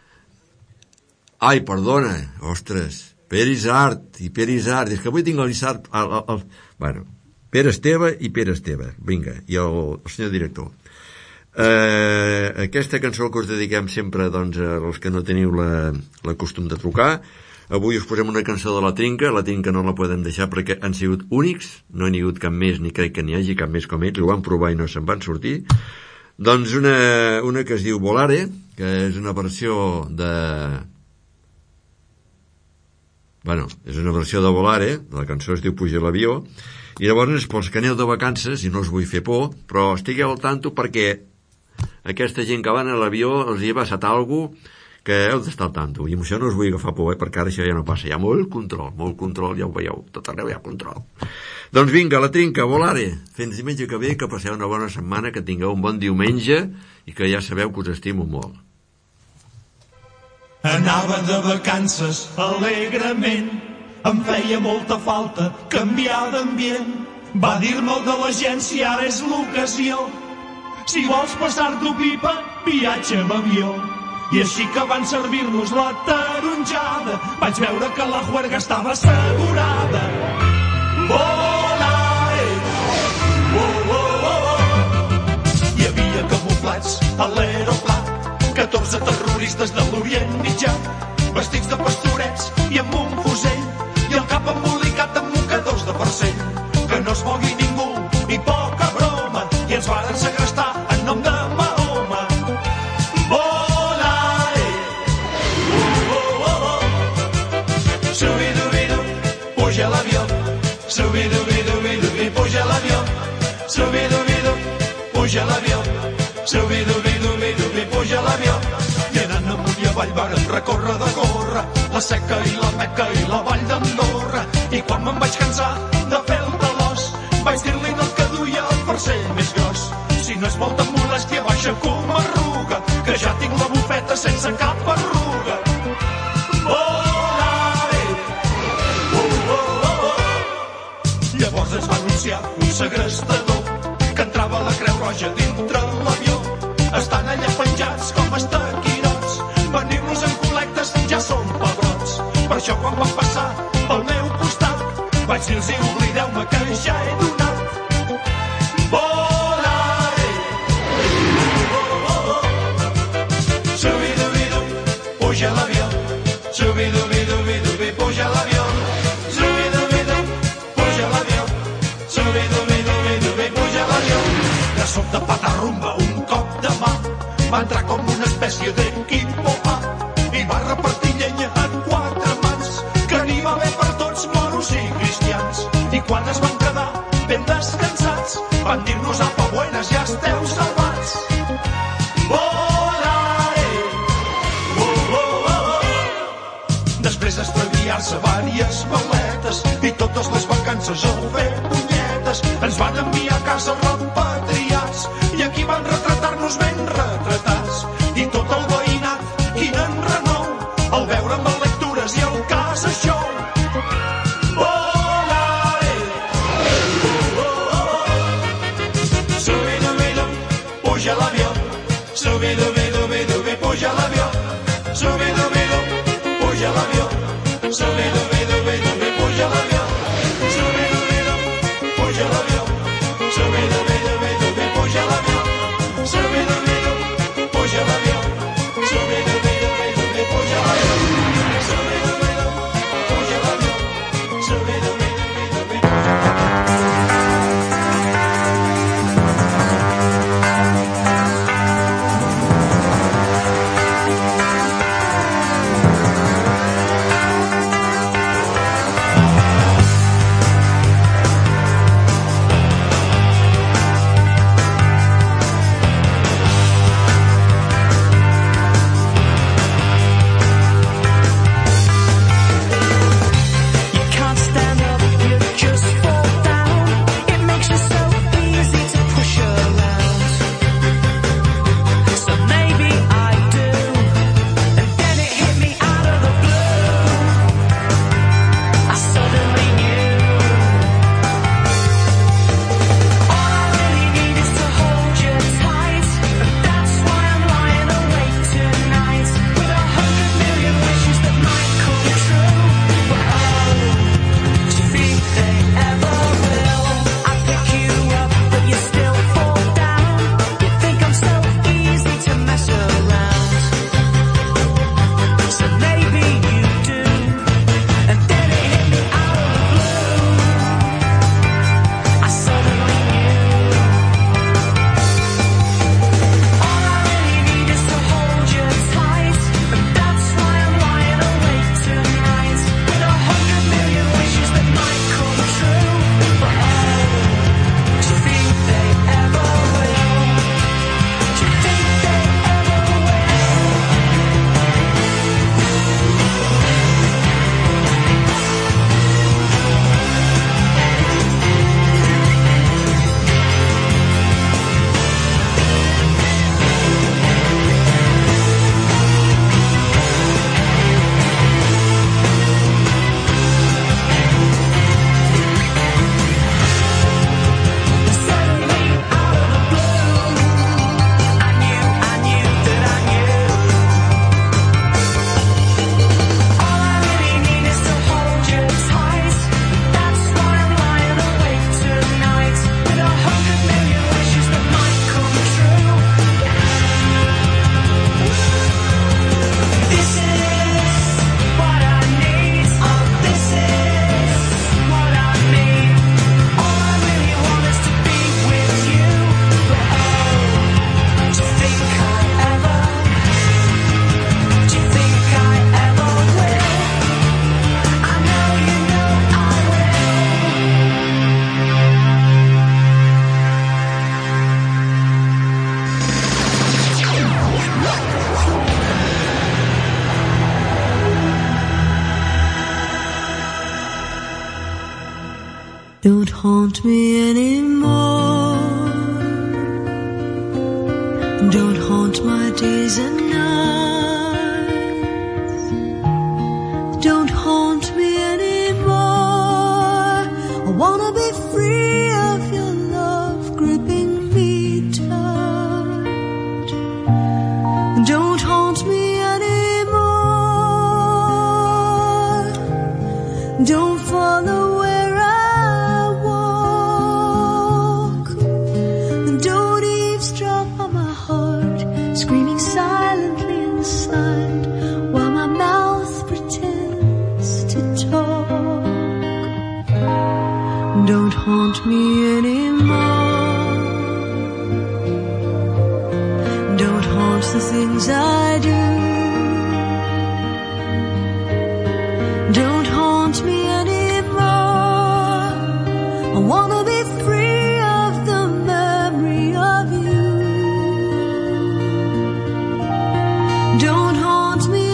Ai, perdona, ostres, Pere Isart i Pere Isart. És que avui tinc el Isart... El, el, el... Bueno, Pere Esteve i Pere Esteve. Vinga, i el, el senyor director. Eh, aquesta cançó que us dediquem sempre, doncs, als que no teniu la, la costum de trucar. Avui us posem una cançó de la Trinca. La Trinca no la podem deixar perquè han sigut únics, no n'hi ha hagut cap més, ni crec que n'hi hagi cap més com ells. Ho van provar i no se'n van sortir. Doncs una, una que es diu Volare, que és una versió de... Bueno, és una versió de Volare, la cançó es diu Puja l'avió, i llavors, pels que aneu de vacances, i no us vull fer por, però estigueu al tanto perquè aquesta gent que van a l'avió els hi ha passat alguna cosa que heu d'estar al tanto, i amb això no us vull agafar por, eh, perquè ara això ja no passa, hi ha molt control, molt control, ja ho veieu, tot arreu hi ha control. Doncs vinga, la Trinca, Volare, fins diumenge que ve, que passeu una bona setmana, que tingueu un bon diumenge, i que ja sabeu que us estimo molt. Anava de vacances alegrement, em feia molta falta canviar d'ambient. Va dir-me el de l'agència, ara és l'ocasió. Si vols passar-t'ho pipa, viatge amb avió. I així que van servir-nos la taronjada, vaig veure que la juerga estava assegurada. Volare, oh, oh, oh. Hi havia camuflats a l'aeroplat, catorze terroristes de l'Orient Mitjà, vestits de pastorets i amb un fusell, i el cap embolicat amb mocadors de parcell. Que no es mogui ningú, i poca broma, i ens varen segrestar en nom de Mahoma. Volare, oh, oh, oh, oh. Subidubidu, puja l'avió. Subidubidubidu, puja l'avió. Subidubidu, puja l'avió. Subidubidubidu, puja l'avió. I anant amunt i avall vàrem recórrer de gorra la Seca i la Meca i la Vall d'Andorra. I quan me'n vaig cansar de fer el talòs, vaig dir-li del que duia el farcell més gros: si no és molta molèstia, baixa com arruga, que ja tinc la bufeta sense cap arruga. Volare, oh, oh, oh, oh. Llavors ens va anunciar un segrestador que entrava la Creu Roja dintre l'avió. Estan allà penjats com estaquirots, venir-nos en col·lectes ja són pebrots. Per això quan van passar pel meu costat vaig dir-los: oblideu-me que ja he donat. Volare, oh, oh, oh. Subidubidu, puja l'avió. Subidubidubidu, puja l'avió. Subidubidu, puja l'avió. Subidubidubidu, puja l'avió. De sobte patarrumba, un cop de mà, va entrar com una espècie d'equipo A i va repartir llenya en quatre mans, que n'hi va haver per tots, moros i cristians. I quan es van quedar ben descansats, van dir-nos: apa, buenas, ja esteu salvats. Volare, oh, oh, oh, oh. Després d'extraviar-se vàries maletes i totes les vacances al fer punyetes, ens van enviar a casa repatriats, i aquí van retratar-nos ben retratats. I tot el veïnat, quin enrenou, al veure'm en lectures i el cas show. Volare, puja l'avió, subi-dubi-dubi-dubi, puja l'avió, subi-dubi-du, puja l'avió, subi-dubi-dubi-dubi, puja l'avió, subi-dubi-du, puja l'avió, subi-dubi-dubi-dubi, puja l'avió, subi-dubi-du, puja l'avió, subi-dubi-dubi-dubi, puja l'avió, subi-dubi-du, puja l'avió, subi-dubi-dubi-dubi, puja Don't haunt me anymore. Don't haunt my days and nights. Don't haunt me anymore. I wanna be free of your love gripping me tight. Don't haunt me anymore. Don't follow haunt me anymore. Don't haunt the things I do. Don't haunt me anymore. I wanna be free of the memory of you. Don't haunt me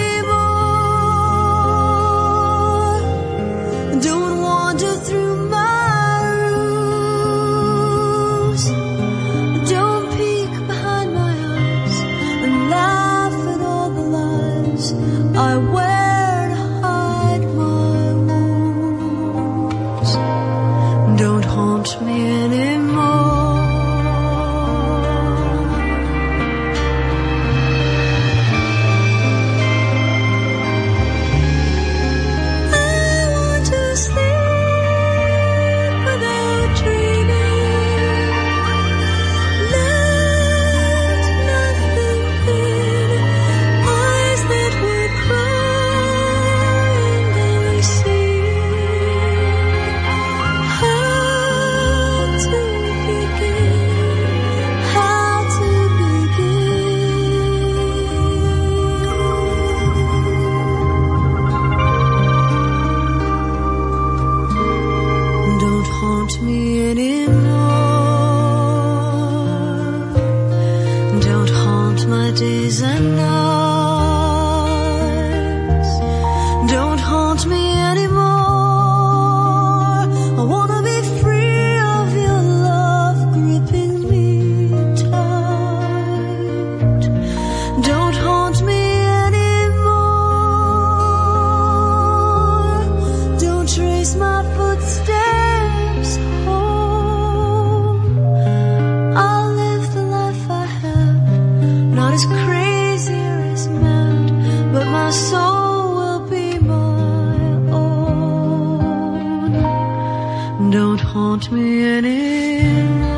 anymore. Don't wander through my I wear to hide my wounds. Don't haunt me anymore. haunt me anymore. Don't haunt my days and nights. Don't haunt me anymore. I wanna be free of your love gripping me tight. Don't haunt me anymore. Don't trace my footsteps home. I'll live the life I have, not as crazy or as mad, but my soul will be my own. Don't haunt me anymore.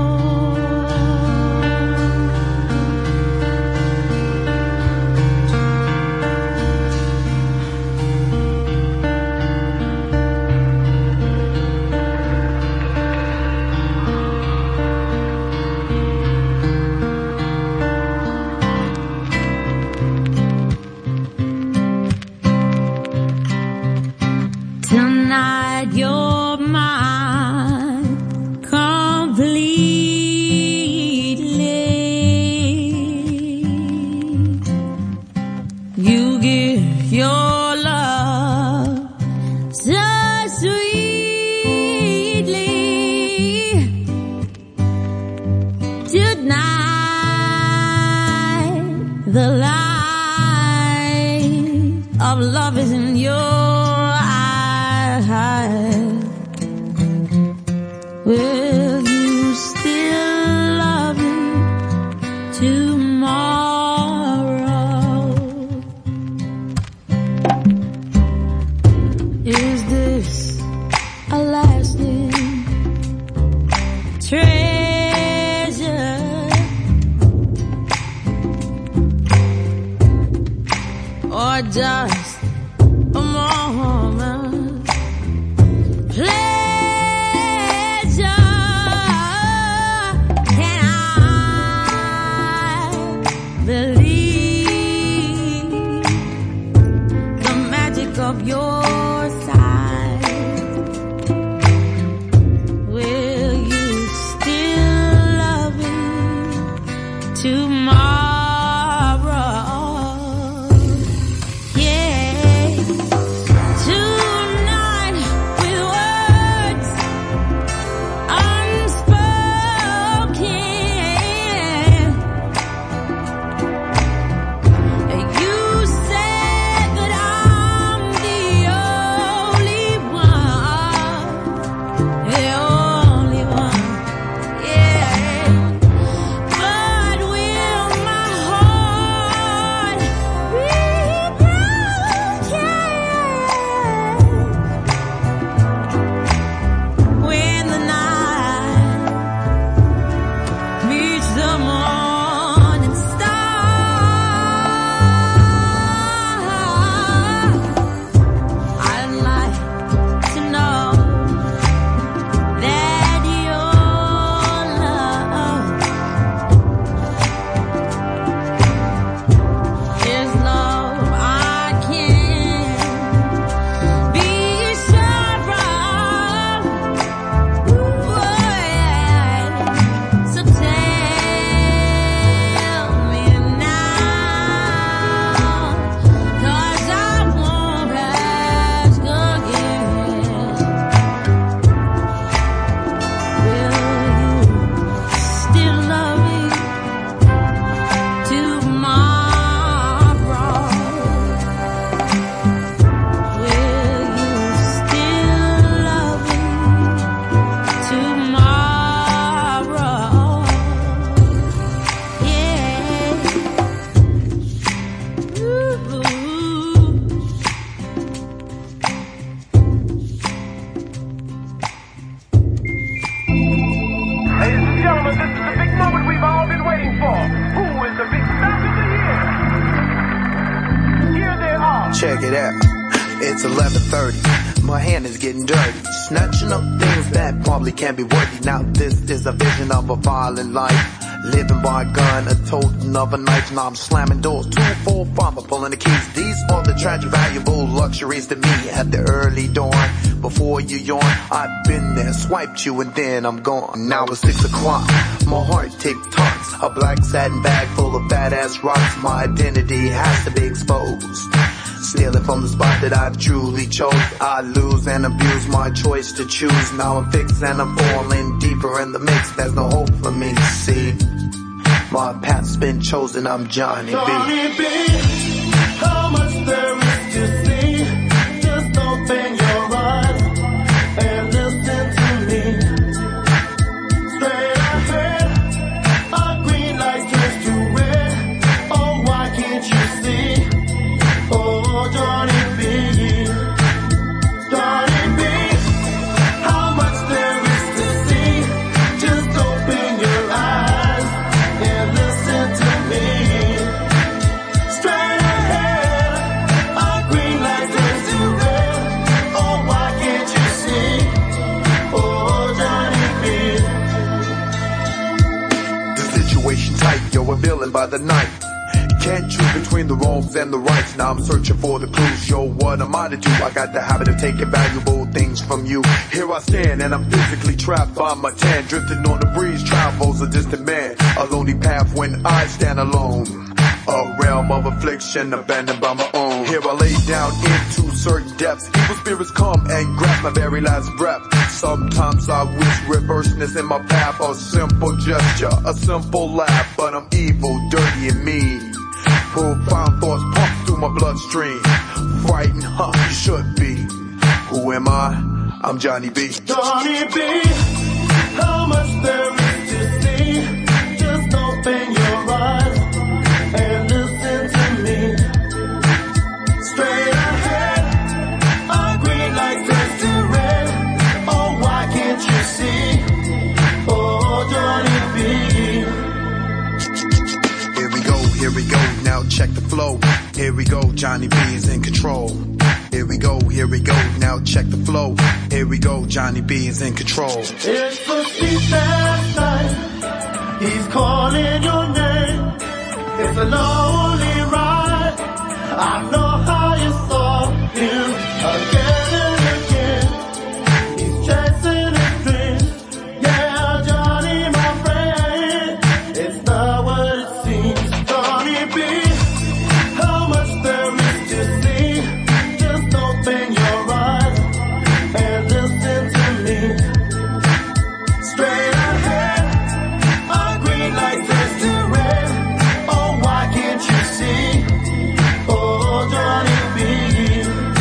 Tonight you're mine completely. You give your love so sweetly. Tonight the light of love is in your will you still love me tomorrow? Is this a lasting treasure? Or just a moment? Play of your side. Will you still love me tomorrow? Yeah. Tonight with words unspoken, you said that I Check it out. It's eleven thirty. My hand is getting dirty. Snatching up things that probably can't be worthy. Now this is a vision of a violent life. Living by a gun, a totem of a knife. Now I'm slamming doors, two, four, five, I'm pulling the keys. These are the tragic, valuable luxuries to me at the early dawn. Before you yawn, I've been there, swiped you and then I'm gone. Now it's six o'clock, my heart tick-tocks. A black satin bag full of badass rocks. My identity has to be exposed. Stealing from the spot that I've truly chose. I lose and abuse my choice to choose. Now I'm fixed and I'm falling deeper in the mix. There's no hope for me to see. My path's been chosen, I'm Johnny B. Johnny B, how much there is to see. Just open your eyes and listen to me. Straight ahead, a green light turns to red. Oh, why can't you see? Oh, Johnny B, Johnny B, how much there is to see. Just open your eyes and listen to me. Straight ahead, a green light turns to red. Oh, why can't you see? Oh, Johnny B. The situation tight, you're a villain by the night. Can't choose between the wrongs and the rights. Now I'm searching for the clues. Yo, what am I to do? I got the habit of taking valuable things from you. Here I stand and I'm physically trapped by my tan. Drifting on the breeze, travels a distant man. A lonely path when I stand alone. A realm of affliction abandoned by my own. Here I lay down into certain depths. Evil spirits come and grab my very last breath. Sometimes I wish reverseness in my path. A simple gesture, a simple laugh. But I'm evil, dirty and mean. Profound thoughts pump through my bloodstream. Frightened, huh? You should be. Who am I? I'm Johnny B. Johnny B, how much there is to see. Just open your eyes and listen to me. Straight ahead, a green light turns to red. Oh, why can't you see? Oh, Johnny B. Here we go, here we go, now check the flow. Here we go, Johnny B is in control. Here we go, here we go, now check the flow. Here we go, Johnny B is in control. It's a sleepless night. He's calling your name. It's a lonely ride. I know how you saw him again and again. He's chasing his dreams. Yeah, Johnny, my friend. It's not what it seems. Johnny B, how much there is to see. Just open your eyes and listen to me. Straight ahead, a green light turns to red. Oh, why can't you see? Oh, Johnny B,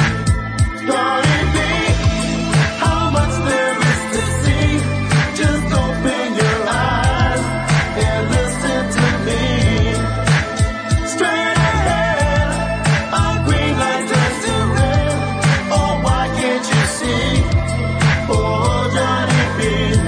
Johnny B, how much there is to see. Just open your eyes and listen to me. Straight ahead, a green light turns to red. Oh, why can't you see? Oh, Johnny B.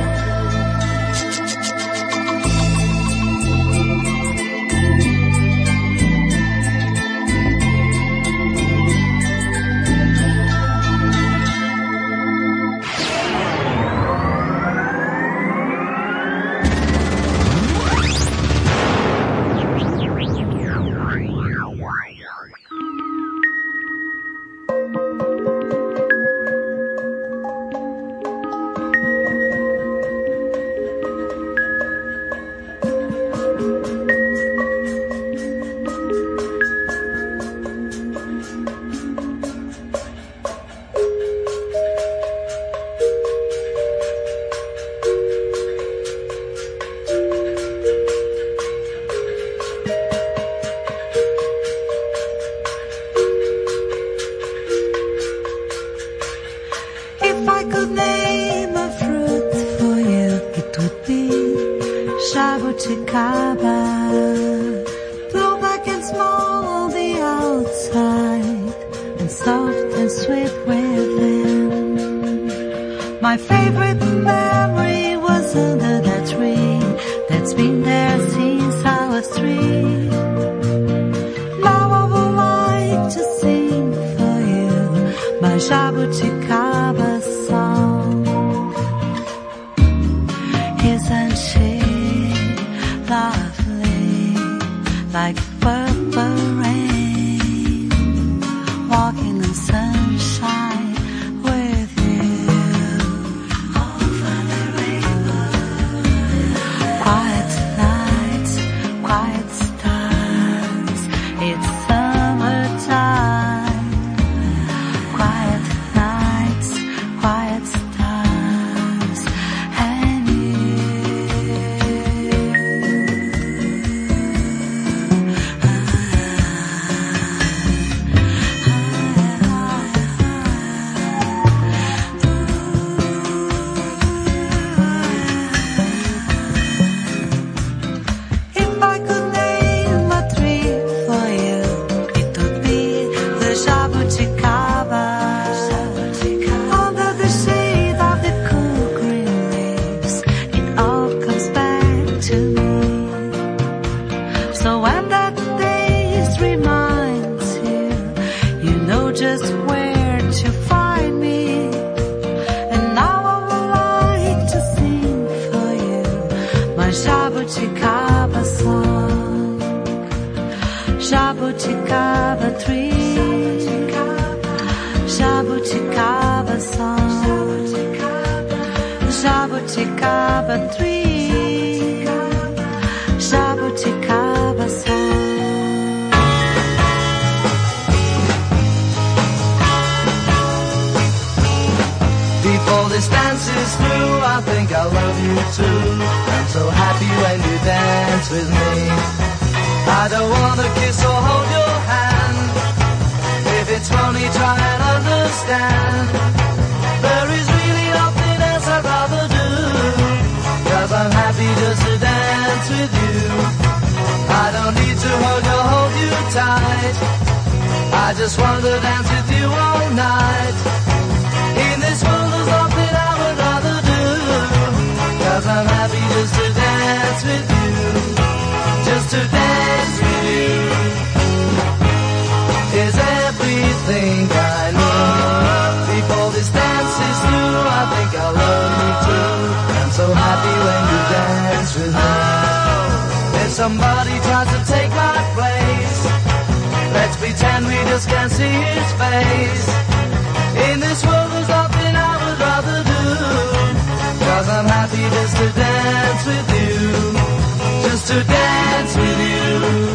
If I could name a fruit for you, it would be Jabuticaba. Blue, black and small on the outside, and soft and sweet within. My favorite memory was under that tree that's been there since I was three. Now I would like to sing for you my Jabuticaba song. Isn't she lovely, like purple rain, walking in sunshine with you over the rainbow. Quiet nights, quiet stars, it's summertime. Quiet nights, quiet stars, and you. If I could name a tree for you, it would be the jabuticaba. Under the shade of the cool green leaves, it all comes back to me. So when that taste reminds you, you know just where to find me. And now I would like to sing for you my jabuticaba song. Jabuticaba tree, jabuticaba song, jabuticaba tree, jabuticaba song. Before this dance is through, I think I love you too. I'm so happy when you dance with me. I don't wanna kiss or hold your hand. If it's funny, try and understand. There is really nothing else I'd rather do, 'cause I'm happy just to dance with you. I don't need to hug or hold you tight. I just want to dance with you all night. In this world there's nothing I would rather do, 'cause I'm happy just to dance with you. Just to dance with you is everything I need. Before this dance is through, I think I love you too. I'm so happy when you dance with me. If somebody tries to take my place, let's pretend we just can't see his face. In this world there's nothing I would rather do, 'cause I'm happy just to dance with you. Just to dance with you,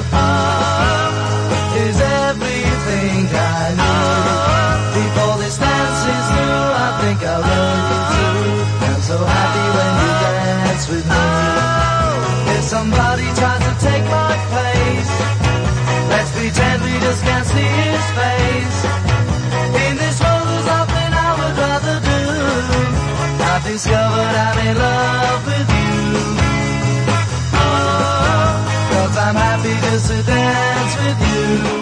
oh, is everything I need. Before this dance is through, I think I love you too. I'm so happy when you dance with me. If somebody tries to take my place, let's pretend we just can't see his face. In this world there's nothing I would rather do. I've discovered I'm in love with you. I'm happy just to dance with you.